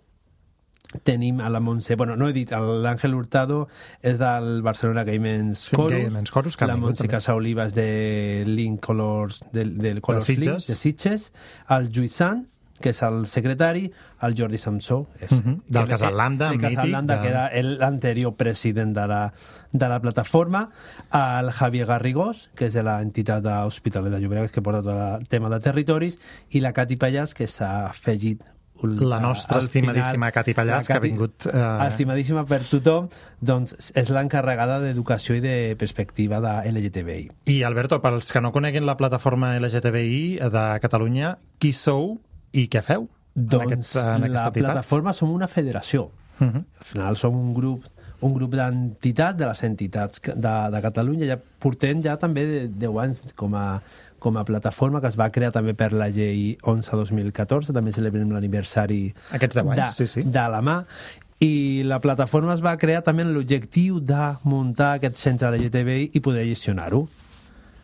tenim a la Montse... Bueno, no he dit, l'Àngel Hurtado és del Barcelona Gay Men's sí, Chorus, Gay Men's Chorus, la Montse Casaoliva és de Link Colors, del, del Colors de Link, de Sitges, el Lluís Sanz, que és el secretari, el Jordi Samsó, és, uh-huh. del Casal Lambda, de Casal Lambda, de... que era l'anterior president de la, de la plataforma, el Javier Garrigós, que és de l'entitat d'Hospitalet de Llobregat, que porta tot el tema de territoris, i la Cati Pallàs, que s'ha afegit la nostra estimadíssima Cati Pallàs, que ha vingut... Eh... Estimadíssima per tothom, doncs és l'encarregada d'educació i de perspectiva de L G T B I. I, Alberto, pels que no coneguin la plataforma L G T B I de Catalunya, qui sou i què feu? Doncs en aquest, en la entitat? plataforma som una federació. Uh-huh. Al final som un grup un grup d'entitats, de les entitats de, de Catalunya. Ja portem ja també deu anys com a, com a plataforma, que es va crear també per la llei onze dos mil catorze, també celebrem l'aniversari Aquests deu anys, de, sí, sí. de la mà. I la plataforma es va crear també amb l'objectiu de muntar aquest centre L G T B I i poder gestionar-ho.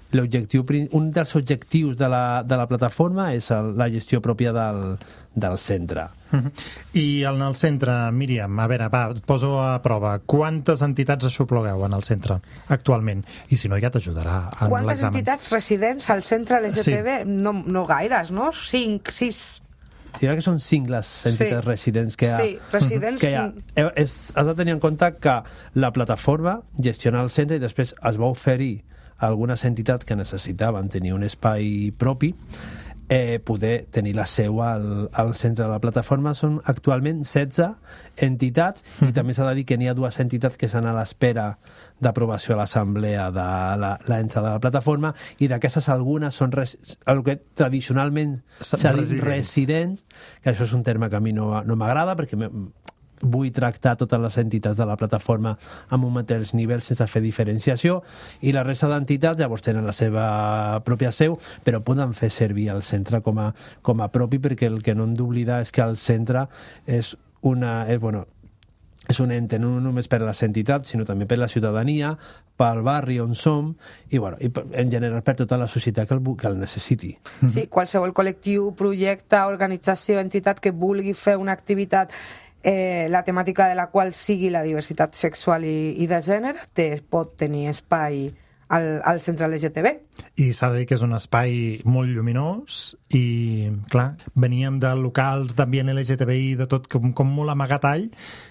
l'objectiu, un dels objectius de la, de la plataforma és el, la gestió pròpia del, del centre. Uh-huh. I en el centre, Míriam, a veure, va, et poso a prova. Quantes entitats aixoplugueu en el centre actualment? I si no, ja t'ajudarà en l'examen. Quantes entitats residents al centre L G T B? Sí. No, no gaires, no? Cinc, sis... Diria que són cinc les entitats sí. residents que hi ha. Sí, residents... Que hi ha. És, has de tenir en compte que la plataforma gestiona el centre i després es va oferir a algunes entitats que necessitaven tenir un espai propi eh, poder tenir la seu al, al centre de la plataforma. Són actualment setze entitats i també s'ha de dir que n'hi ha dues entitats que estan a l'espera d'aprovació a l'assemblea de l'entrada de la plataforma i d'aquestes algunes són res, el que tradicionalment s'ha dit residents, que això és un terme que a mi no, no m'agrada perquè vull tractar totes les entitats de la plataforma amb un mateix nivell sense fer diferenciació i la resta d'entitats llavors tenen la seva pròpia seu però poden fer servir el centre com a, com a propi perquè el que no hem d'oblidar és que el centre és una... És, bueno, és un ente no només per a les entitats, sinó també per a la ciutadania, pel barri on som i, bueno, i en general per tota la societat que el, que el necessiti. Sí, qualsevol col·lectiu, projecte, organització, entitat que vulgui fer una activitat eh, la temàtica de la qual sigui la diversitat sexual i, i de gènere, te, pot tenir espai al, al centre L G T B. I s'ha de dir que és un espai molt lluminós i, clar, veníem de locals d'ambient L G T B I de tot com, com molt amagatall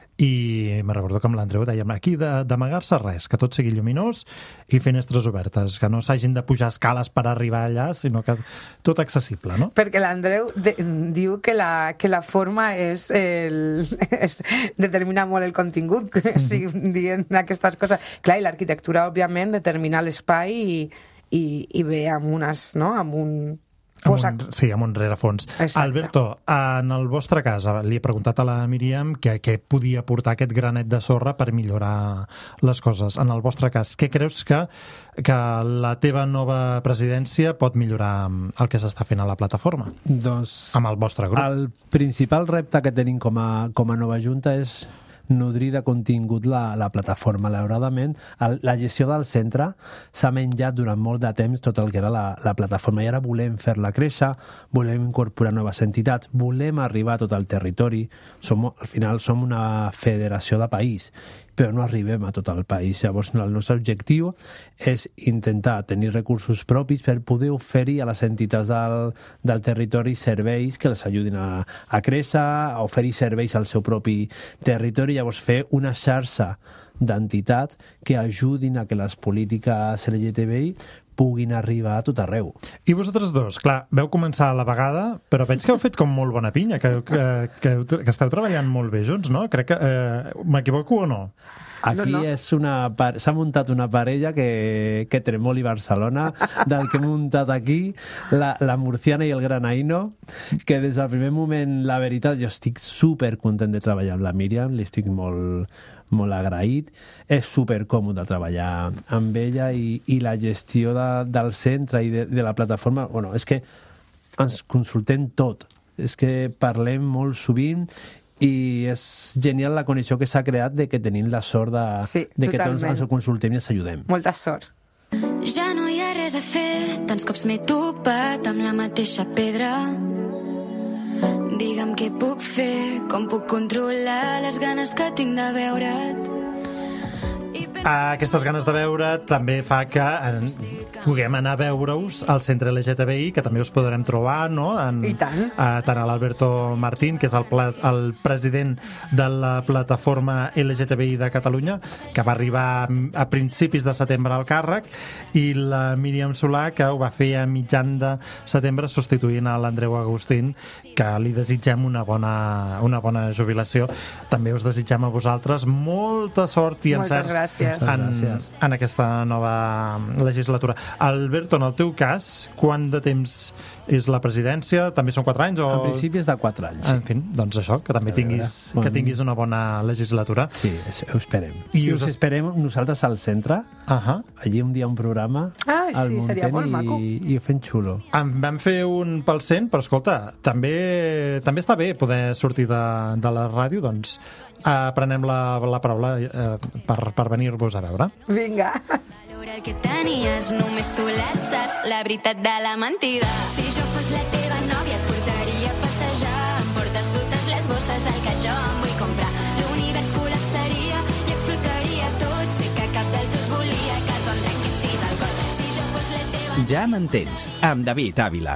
i me recordo que amb l'Andreu dèiem aquí d'amagar-se res, que tot sigui lluminós i finestres obertes, que no s'hagin de pujar escales per arribar allà, sinó que tot accessible, no? Perquè l'Andreu de, diu que la, que la forma és, el, és determina molt el contingut, o sigui, dient aquestes coses. Clar, i l'arquitectura, òbviament, determina l'espai i, i, i ve amb unes, no?, amb un... Amb un, sí, amb un rerefons. Exacte. Alberto, en el vostre cas, li he preguntat a la Míriam què podia portar aquest granet de sorra per millorar les coses. En el vostre cas, què creus que, que la teva nova presidència pot millorar el que s'està fent a la plataforma? Doncs... Amb el vostre grup. El principal repte que tenim com a, com a nova junta és nodrir de contingut la, la plataforma. Malauradament, el, la gestió del centre s'ha menjat durant molt de temps tot el que era la, la plataforma i ara volem fer-la créixer, volem incorporar noves entitats, volem arribar a tot el territori. Som, al final som una federació de país, però no arribem a tot el país. Llavors, el nostre objectiu és intentar tenir recursos propis per poder oferir a les entitats del, del territori serveis que les ajudin a, a créixer, a oferir serveis al seu propi territori, llavors fer una xarxa d'entitats que ajudin a que les polítiques L G T B I puguin arribar a tot arreu. I vosaltres dos, clar, veu començar a la vegada, però veig que heu fet com molt bona pinya, que, que, que, que esteu treballant molt bé junts, no? Crec que... Eh, m'equivoco o no? Aquí no, no. és una... S'ha muntat una parella que, que Tremol i Barcelona, del que hem muntat aquí, la, la murciana i el granaïno, que des del primer moment, la veritat, jo estic super content de treballar amb la Míriam, li estic molt... molt agraït, és supercòmode treballar amb ella i, i la gestió de, del centre i de, de la plataforma, bueno, és que ens consultem tot, és que parlem molt sovint i és genial la connexió que s'ha creat de que tenim la sort de, sí, de que tots ens consultem i ens ajudem. Molta sort. Ja no hi ha res a fer, tants cops m'he topat amb la mateixa pedra. Digue'm què puc fer, com puc controlar les ganes que tinc de veure't. Aquestes ganes de veure també fa que en, puguem anar a veure-us al centre L G T B I, que també us podrem trobar, no? En, I tant. A, tant a l'Alberto Martín, que és el, pla, el president de la plataforma L G T B I de Catalunya, que va arribar a principis de setembre al càrrec, i la Míriam Solà, que ho va fer a mitjan de setembre substituint a l'Andreu Agustín, que li desitgem una bona, una bona jubilació. També us desitgem a vosaltres molta sort i encerts en, en aquesta nova legislatura. Alberto, en el teu cas, quant de temps és la presidència? També són quatre anys? O... En principi és de quatre anys. En fi, doncs això, que també tinguis, que tinguis una bona legislatura. Sí, ho esperem. I, I us esperem nosaltres al centre, uh -huh. allí un dia un programa, ah, sí, seria molt maco. I, i ho fem xulo. En vam fer un pel cent, però escolta, també, també està bé poder sortir de, de la ràdio, doncs uh, prenem la, la paraula uh, per, per venir-vos a veure. Vinga. el que tenies, només tu la saps, la veritat de la mentida. Si jo fos la teva nòvia et portaria a passejar, em portes totes les bosses del que jo em vull comprar. L'univers col·lapsaria i explotaria tot, sé que cap dels dos volia que tu em trenquessis el cor. Si jo fos la teva... Ja m'entens, amb David Ávila.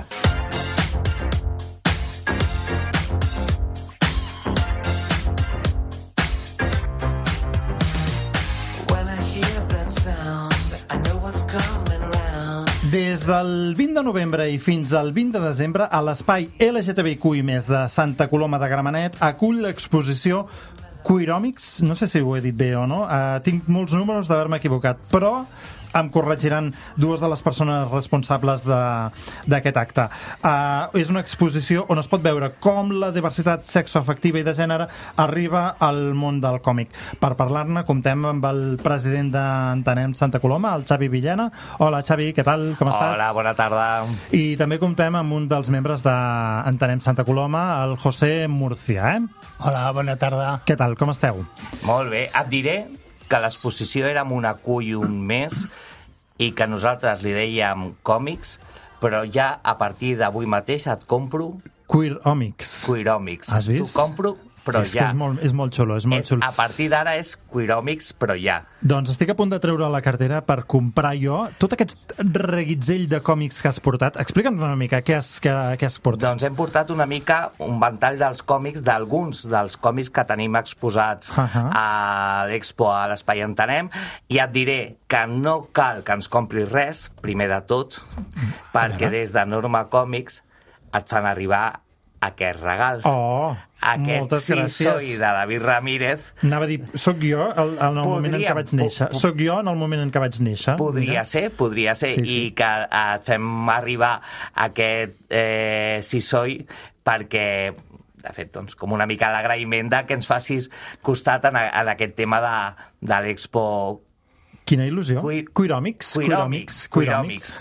Des del vint de novembre i fins al vint de desembre, a l'espai L G T B I Q i més de Santa Coloma de Gramenet acull l'exposició Queeromics. No sé si ho he dit bé o no. Uh, tinc molts números d'haver-me equivocat, però em corregiran dues de les persones responsables d'aquest acte. Uh, és una exposició on es pot veure com la diversitat sexoafectiva i de gènere arriba al món del còmic. Per parlar-ne, comptem amb el president d'Entenem Santa Coloma, el Xavi Villena. Hola, Xavi, què tal? Com estàs? Hola, bona tarda. I també comptem amb un dels membres d'Entenem Santa Coloma, el José Murcia, eh? Hola, bona tarda. Què tal, com esteu? Molt bé. Et diré que l'exposició era amb una Q i un més i que nosaltres li dèiem còmics, però ja a partir d'avui mateix et compro... Queeromics. Queeromics. Has vist? T'ho compro, però és ja. És molt, és molt xulo, és molt és, xulo. a partir d'ara és Queeromics, però ja. Doncs estic a punt de treure la cartera per comprar jo tot aquest reguitzell de còmics que has portat. Explica'ns una mica què has, què, què has portat. Doncs hem portat una mica un ventall dels còmics, d'alguns dels còmics que tenim exposats uh -huh. a l'Expo a l'Espai Entenem, i et diré que no cal que ens compris res, primer de tot, perquè des de Norma Còmics et fan arribar aquest regal. Oh, aquest moltes sí gràcies. Soy de David Ramírez. Anava a dir, soc jo el, el moment en què vaig néixer. Soc jo en el moment en què vaig néixer. Podria Mira. ser, podria ser. Sí, sí. I que et fem arribar aquest eh, sí soy perquè, de fet, doncs, com una mica l'agraïment de que ens facis costat en, en aquest tema de, de l'Expo. Quina il·lusió. Queer... Queeromics. Queeromics. Queeromics.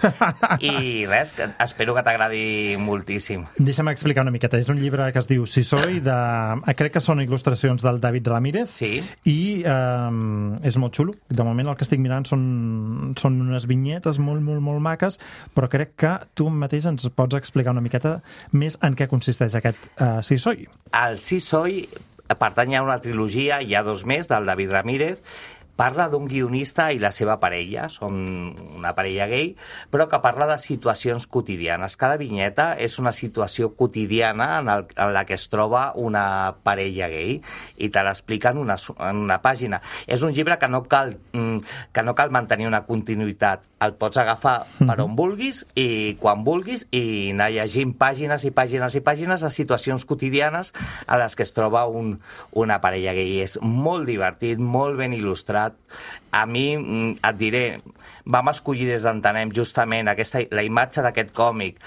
I res, que espero que t'agradi moltíssim. Deixa'm explicar una miqueta. És un llibre que es diu Si soy, de... crec que són il·lustracions del David Ramírez. Sí. I eh, és molt xulo. De moment el que estic mirant són, són unes vinyetes molt, molt, molt maques, però crec que tu mateix ens pots explicar una miqueta més en què consisteix aquest uh, Si soy. El Si soy pertany a una trilogia, hi ha dos més, del David Ramírez. Parla d'un guionista i la seva parella, són una parella gay, però que parla de situacions quotidianes. Cada vinyeta és una situació quotidiana en, el, en la que es troba una parella gay i te l'explica en, una, en una pàgina. És un llibre que no cal, que no cal mantenir una continuïtat. El pots agafar per on vulguis i quan vulguis i anar llegint pàgines i pàgines i pàgines de situacions quotidianes a les que es troba un, una parella gay. És molt divertit, molt ben il·lustrat. A mi, et diré, vam escollir des d'Entenem justament aquesta, la imatge d'aquest còmic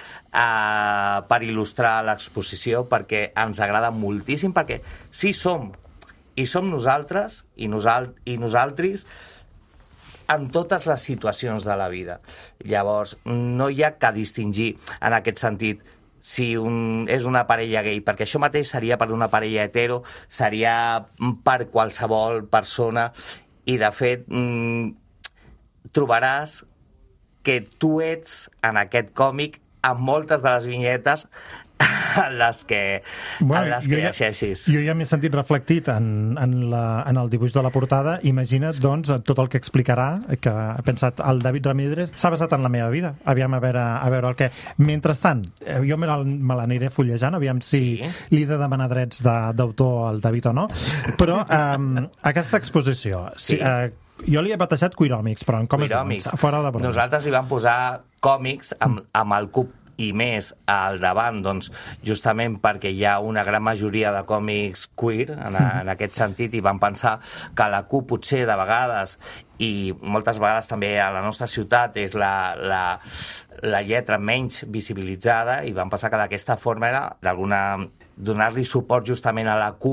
eh, per il·lustrar l'exposició perquè ens agrada moltíssim, perquè sí som, i som nosaltres i, nosal i nosaltres en totes les situacions de la vida. Llavors, no hi ha que distingir en aquest sentit si un, és una parella gay, perquè això mateix seria per una parella hetero, seria per qualsevol persona. I, de fet, mmm, trobaràs que tu ets, en aquest còmic, en moltes de les vinyetes en les que, bueno, en les que ja, llegeixis. Jo ja m'he sentit reflectit en, en, la, en el dibuix de la portada. Imagina't, doncs, tot el que explicarà, que ha pensat el David Ramírez, s'ha basat en la meva vida. Aviam a veure, a veure el que... Mentrestant, jo me l'aniré fullejant, aviam si sí. li he de demanar drets d'autor al David o no. Però um, aquesta exposició... Sí. Si, uh, jo li he batejat Queeromics, però com Queeromics. És? Fora de bromes. Nosaltres li vam posar còmics amb, amb el cub i més al davant, doncs, justament perquè hi ha una gran majoria de còmics queer en, a, en aquest sentit, i vam pensar que la Q potser de vegades, i moltes vegades també a la nostra ciutat, és la, la, la lletra menys visibilitzada, i vam pensar que d'aquesta forma era d'alguna donar-li suport justament a la Q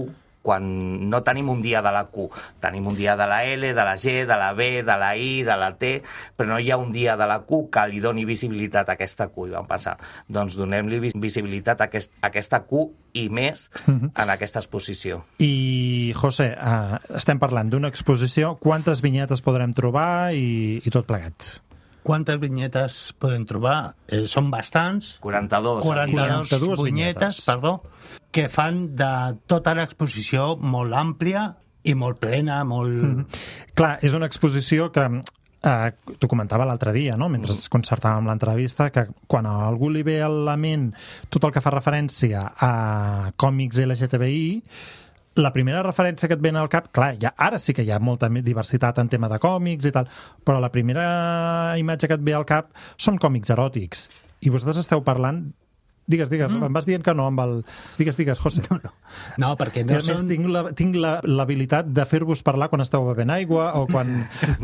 quan no tenim un dia de la Q, tenim un dia de la L, de la G, de la B, de la I, de la T, però no hi ha un dia de la Q que li doni visibilitat a aquesta Q. I vam pensar, doncs donem-li visibilitat a, aquest, a aquesta Q i més en aquesta exposició. I, José, uh, estem parlant d'una exposició. Quantes vinyetes podrem trobar i, i tot plegat? Quantes vinyetes podem trobar? Eh, són bastants. quaranta-dos. quaranta-dos, quaranta-dos vinyetes, perdó, que fan de tota l'exposició molt àmplia i molt plena, molt... Mm-hmm. Clar, és una exposició que eh, t'ho comentava l'altre dia, no? Mentre mm. concertàvem l'entrevista, que quan a algú li ve a la ment tot el que fa referència a còmics L G T B I, la primera referència que et ven al cap, clar, ja, ara sí que hi ha molta diversitat en tema de còmics i tal, però la primera imatge que et ve al cap són còmics eròtics. I vosaltres esteu parlant... Digues, digues, mm. em vas dient que no amb el... Digues, digues, José. No, no, no perquè no I a més, són... tinc, la, tinc la, l'habilitat de fer-vos parlar quan esteu bevent aigua o quan...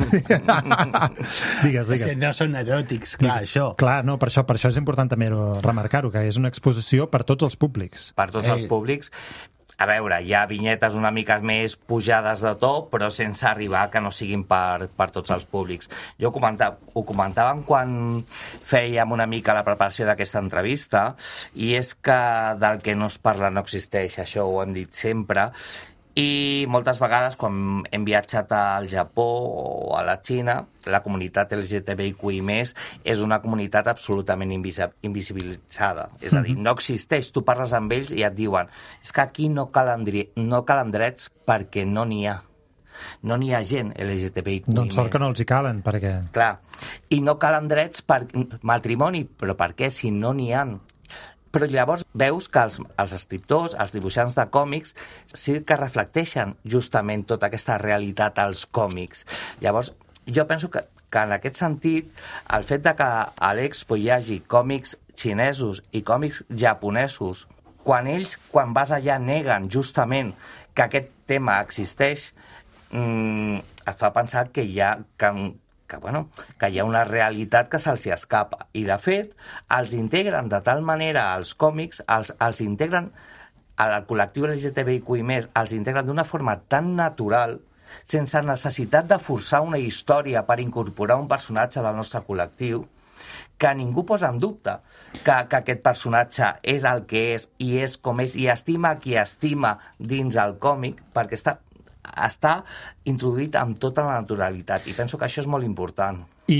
digues, digues. Que no són eròtics, clar, digues. Això. Clar, no, per això, per això és important també remarcar-ho, que és una exposició per tots els públics. Per tots els públics. A veure, hi ha vinyetes una mica més pujades de to, però sense arribar que no siguin per, per tots els públics. Jo ho, comentava, ho comentàvem quan fèiem una mica la preparació d'aquesta entrevista, i és que del que no es parla no existeix, això ho hem dit sempre, i moltes vegades quan hem viatjat al Japó o a la Xina, la comunitat L G T B I Q i més és una comunitat absolutament invisibilitzada. És a dir, no existeix. Tu parles amb ells i et diuen és que aquí no calen, no calen drets perquè no n'hi ha. No n'hi ha gent L G T B I Q i doncs sort que no els hi calen, perquè... Clar. I no calen drets per matrimoni, però per què si no n'hi ha? Però llavors veus que els, els escriptors, els dibuixants de còmics, sí que reflecteixen justament tota aquesta realitat als còmics. Llavors, jo penso que, que en aquest sentit, el fet de que a l'Expo hi hagi còmics xinesos i còmics japonesos, quan ells, quan vas allà, neguen justament que aquest tema existeix, mmm, et fa pensar que hi ha... Que, Que, bueno, que hi ha una realitat que se'ls escapa. I, de fet, els integren de tal manera als còmics, els, els integren al col·lectiu L G T B I Q i més, els integren d'una forma tan natural, sense necessitat de forçar una història per incorporar un personatge del nostre col·lectiu, que ningú posa en dubte que, que aquest personatge és el que és, i és com és, i estima qui estima dins el còmic, perquè està... està introduït amb tota la naturalitat, i penso que això és molt important.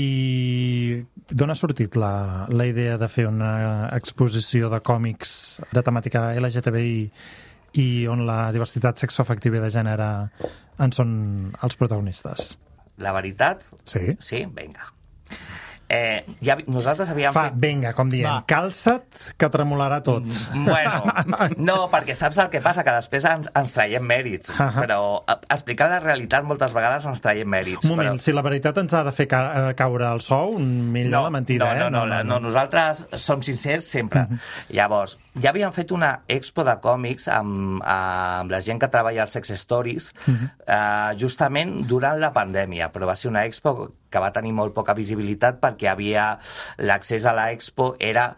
I d'on ha sortit la, la idea de fer una exposició de còmics de temàtica L G T B I i on la diversitat sexoafectiva i de gènere en són els protagonistes? La veritat? Sí. Sí? Vinga. Eh, ja, nosaltres havíem Fa, fet... vinga, com diem, Va. calça't, que tremolarà tot. Bueno, no, perquè saps el que passa? Que després ens, ens traiem mèrits, uh -huh. però explicar la realitat moltes vegades ens traiem mèrits. Un moment, però... si la veritat ens ha de fer ca caure el sou, millor no, la mentida, no, eh? No, no, no, no, nosaltres som sincers sempre. Uh -huh. Llavors, ja havíem fet una expo de còmics amb, amb la gent que treballa als Sex Stories, uh -huh. eh, justament durant la pandèmia, però va ser una expo que va tenir molt poca visibilitat perquè havia l'accés a l'expo era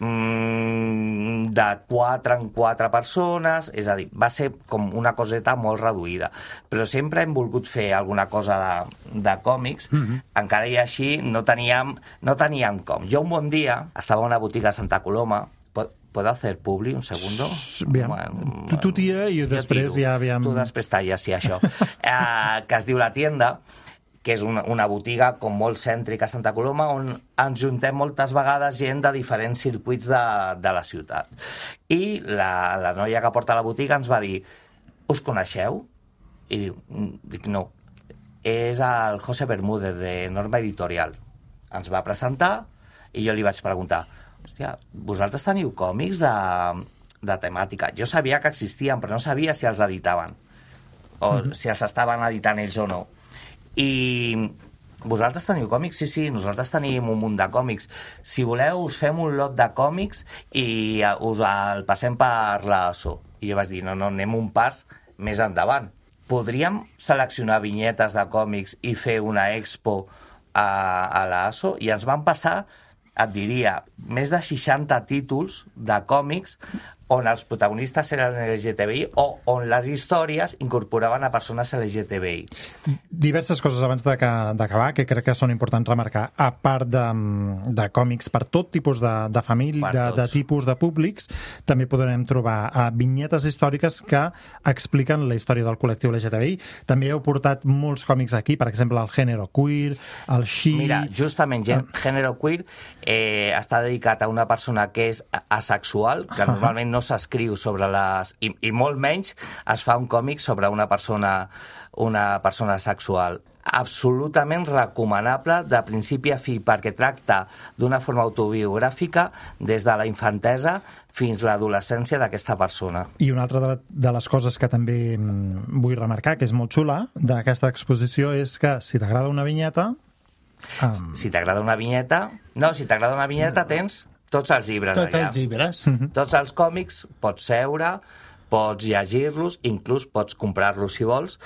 mm, de quatre en quatre persones, és a dir, va ser com una coseta molt reduïda. Però sempre hem volgut fer alguna cosa de, de còmics, mm-hmm. encara i així no teníem, no teníem com. Jo un bon dia estava a una botiga a Santa Coloma. ¿Puedo hacer publi un segundo? Bien. Bueno, tu, tu tira i després tiro. ja havíem... Tu després talles, sí, això. uh, que es diu La Tienda, que és una, una botiga com molt cèntrica a Santa Coloma, on ens juntem moltes vegades gent de diferents circuits de, de la ciutat. I la, la noia que porta la botiga ens va dir, us coneixeu? I diu, dic, no. És el José Bermúdez, de Norma Editorial. Ens va presentar i jo li vaig preguntar, hòstia, vosaltres teniu còmics de, de temàtica? Jo sabia que existien, però no sabia si els editaven, o mm-hmm. si els estaven editant ells o no. I vosaltres teniu còmics? Sí, sí, nosaltres tenim un munt de còmics. Si voleu, us fem un lot de còmics i us el passem per l'A S O. I jo vaig dir, no, no, anem un pas més endavant. Podríem seleccionar vinyetes de còmics i fer una expo a, a l'A S O? I ens van passar, et diria, més de seixanta títols de còmics on els protagonistes eren L G T B I o on les històries incorporaven a persones L G T B I. Diverses coses abans d'acabar que crec que són importants remarcar. A part de, de còmics per tot tipus de, de família, de, de tipus de públics, també podrem trobar uh, vinyetes històriques que expliquen la història del col·lectiu L G T B I. També heu portat molts còmics aquí, per exemple, el gènere queer, el she... Mira, justament, uh, gènere queer eh, està dedicat a una persona que és asexual, que uh -huh. normalment no s'escriu sobre les... I, i molt menys es fa un còmic sobre una persona, una persona sexual. Absolutament recomanable de principi a fi, perquè tracta d'una forma autobiogràfica des de la infantesa fins a l'adolescència d'aquesta persona. I una altra de, de les coses que també vull remarcar, que és molt xula, d'aquesta exposició, és que si t'agrada una vinyeta... Um... Si t'agrada una vinyeta... No, si t'agrada una vinyeta tens... Tots els llibres Tots allà. els llibres. Uh-huh. Tots els còmics, pots seure, pots llegir-los, inclús pots comprar-los si vols,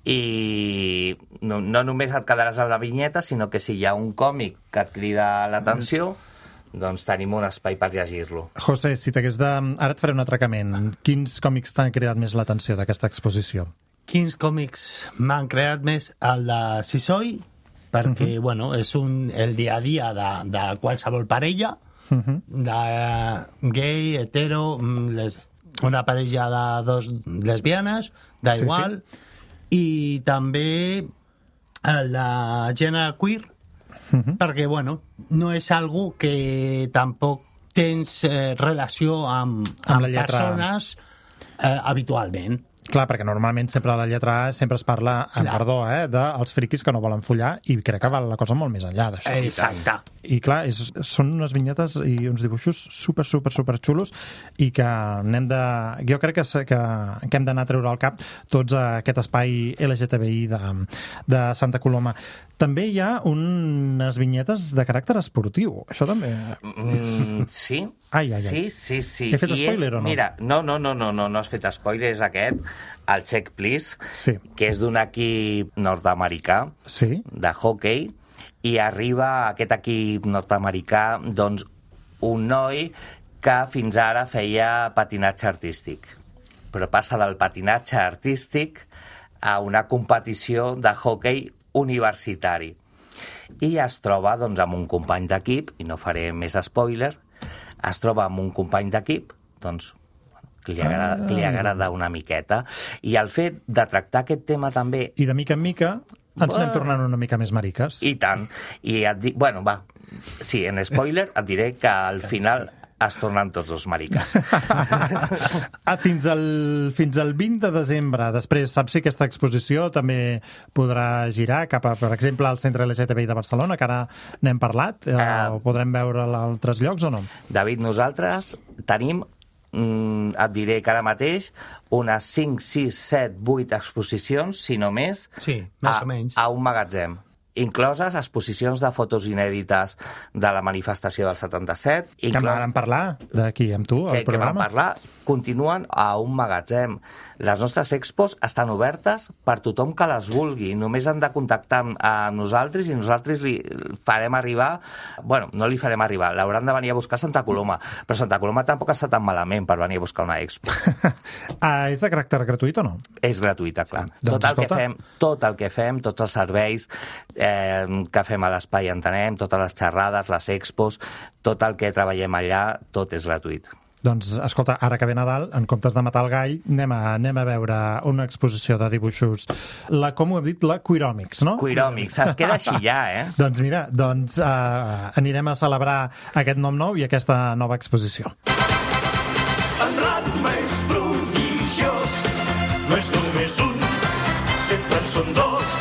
i no, no només et quedaràs amb la vinyeta, sinó que si hi ha un còmic que et crida l'atenció, doncs tenim un espai per llegir-lo. José, si t'hagués de... Ara et faré un atracament. Quins còmics t'han cridat més l'atenció d'aquesta exposició? Quins còmics m'han creat més? El de Si Soy, perquè, uh-huh. bueno, és un, el dia a dia de, de qualsevol parella, Uh-huh. de gay, hetero, les, una parella de dos lesbianes, da igual, sí, sí. I també el de gènere queer, uh-huh. perquè, bueno, no és algo que tampoc tens eh, relació amb, amb, amb persones eh, habitualment. Clar, perquè normalment sempre a la lletra A sempre es parla, en perdó, eh, dels friquis que no volen follar, i crec que va la cosa molt més enllà d'això. Exacte. I clar, és, són unes vinyetes i uns dibuixos super, super, super xulos i que n'hem de... Jo crec que, que, que hem d'anar a treure al cap tots aquest espai L G T B I de, de Santa Coloma. També hi ha unes vinyetes de caràcter esportiu. Això també... Mm, sí. Ai, ai, ai. Sí, sí, sí. He fet I spoiler és, o no? Mira, no, no, no, no, no, no has fet spoiler, és aquest, el Check Please, sí. que és d'un equip nord-americà, sí. de hockey, i arriba a aquest equip nord-americà, doncs, un noi que fins ara feia patinatge artístic, però passa del patinatge artístic a una competició de hockey universitari. I es troba, doncs, amb un company d'equip, i no faré més spoiler, es troba amb un company d'equip, doncs, que li agrada, que li agrada una miqueta. I el fet de tractar aquest tema també... I de mica en mica ens anem tornant una mica més mariques. I tant. I et dic... Bueno, va, sí, en spoiler et diré que al final es tornen tots els mariques. ah, fins, al, fins al vint de desembre. Després, saps si aquesta exposició també podrà girar cap a, per exemple, al Centre L G T B I de Barcelona, que ara n'hem parlat, eh, uh, o podrem veure a altres llocs o no? David, nosaltres tenim, mm, et diré que ara mateix, unes cinc, sis, set, vuit exposicions, si no més, sí, més a, o menys. a un magatzem, incloses exposicions de fotos inèdites de la manifestació del setanta-set. Que inclòs... van parlar d'aquí amb tu, al que, programa. Que van parlar, continuen a un magatzem. Les nostres expos estan obertes per tothom que les vulgui. Només han de contactar amb, amb nosaltres i nosaltres li farem arribar... Bueno, no li farem arribar, l'hauran de venir a buscar a Santa Coloma, però Santa Coloma tampoc està tan malament per venir a buscar una expo. ah, és de caràcter gratuït o no? És gratuïta, clar. Sí. Doncs, tot, el escolta... que fem, tot el que fem, tots els serveis eh, que fem a l'espai Entenem, totes les xerrades, les expos, tot el que treballem allà, tot és gratuït. Doncs, escolta, ara que ve Nadal, en comptes de matar el gall, anem a, anem a veure una exposició de dibuixos. La, com ho hem dit, la Queeromics, no? Queeromics, es queda així ja, eh? doncs mira, doncs uh, anirem a celebrar aquest nom nou i aquesta nova exposició. El ritme és prodigiós, no és només un, sempre en són dos.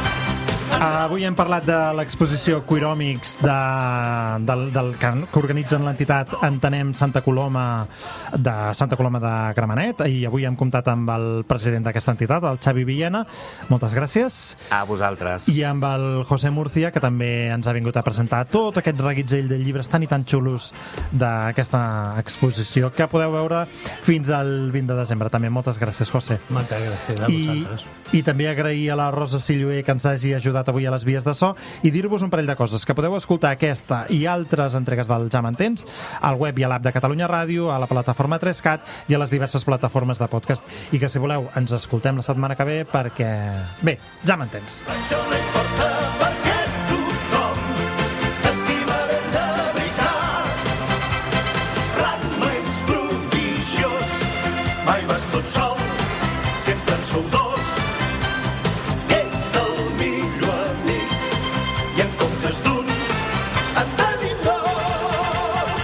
Avui hem parlat de l'exposició Queeromics de, del, del, que, que organitzen l'entitat Entenem Santa Coloma de Santa Coloma de Gramenet, i avui hem comptat amb el president d'aquesta entitat, el Xavi Villena. Moltes gràcies. A vosaltres. I amb el José Murcia, que també ens ha vingut a presentar tot aquest reguitzell de llibres tan i tan xulos d'aquesta exposició que podeu veure fins al vint de desembre. També moltes gràcies, José. Moltes gràcies a vosaltres. I, i també agrair a la Rosa Silluer que ens hagi ajudat a avui a les vies de so i dir-vos un parell de coses, que podeu escoltar aquesta i altres entregues del Ja m'entens al web i a l'app de Catalunya Ràdio, a la plataforma tres cat i a les diverses plataformes de podcast. I que, si voleu, ens escoltem la setmana que ve perquè... Bé, ja m'entens. Això no importa perquè tothom t'estimarem de veritat. Ranma ets prodigiós, mai vas tot sol, sempre en sou dos. Ets el millor amic i en comptes d'un en tenim dos.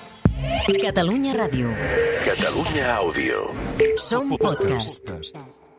Catalunya Ràdio. Catalunya Àudio. Som podcast.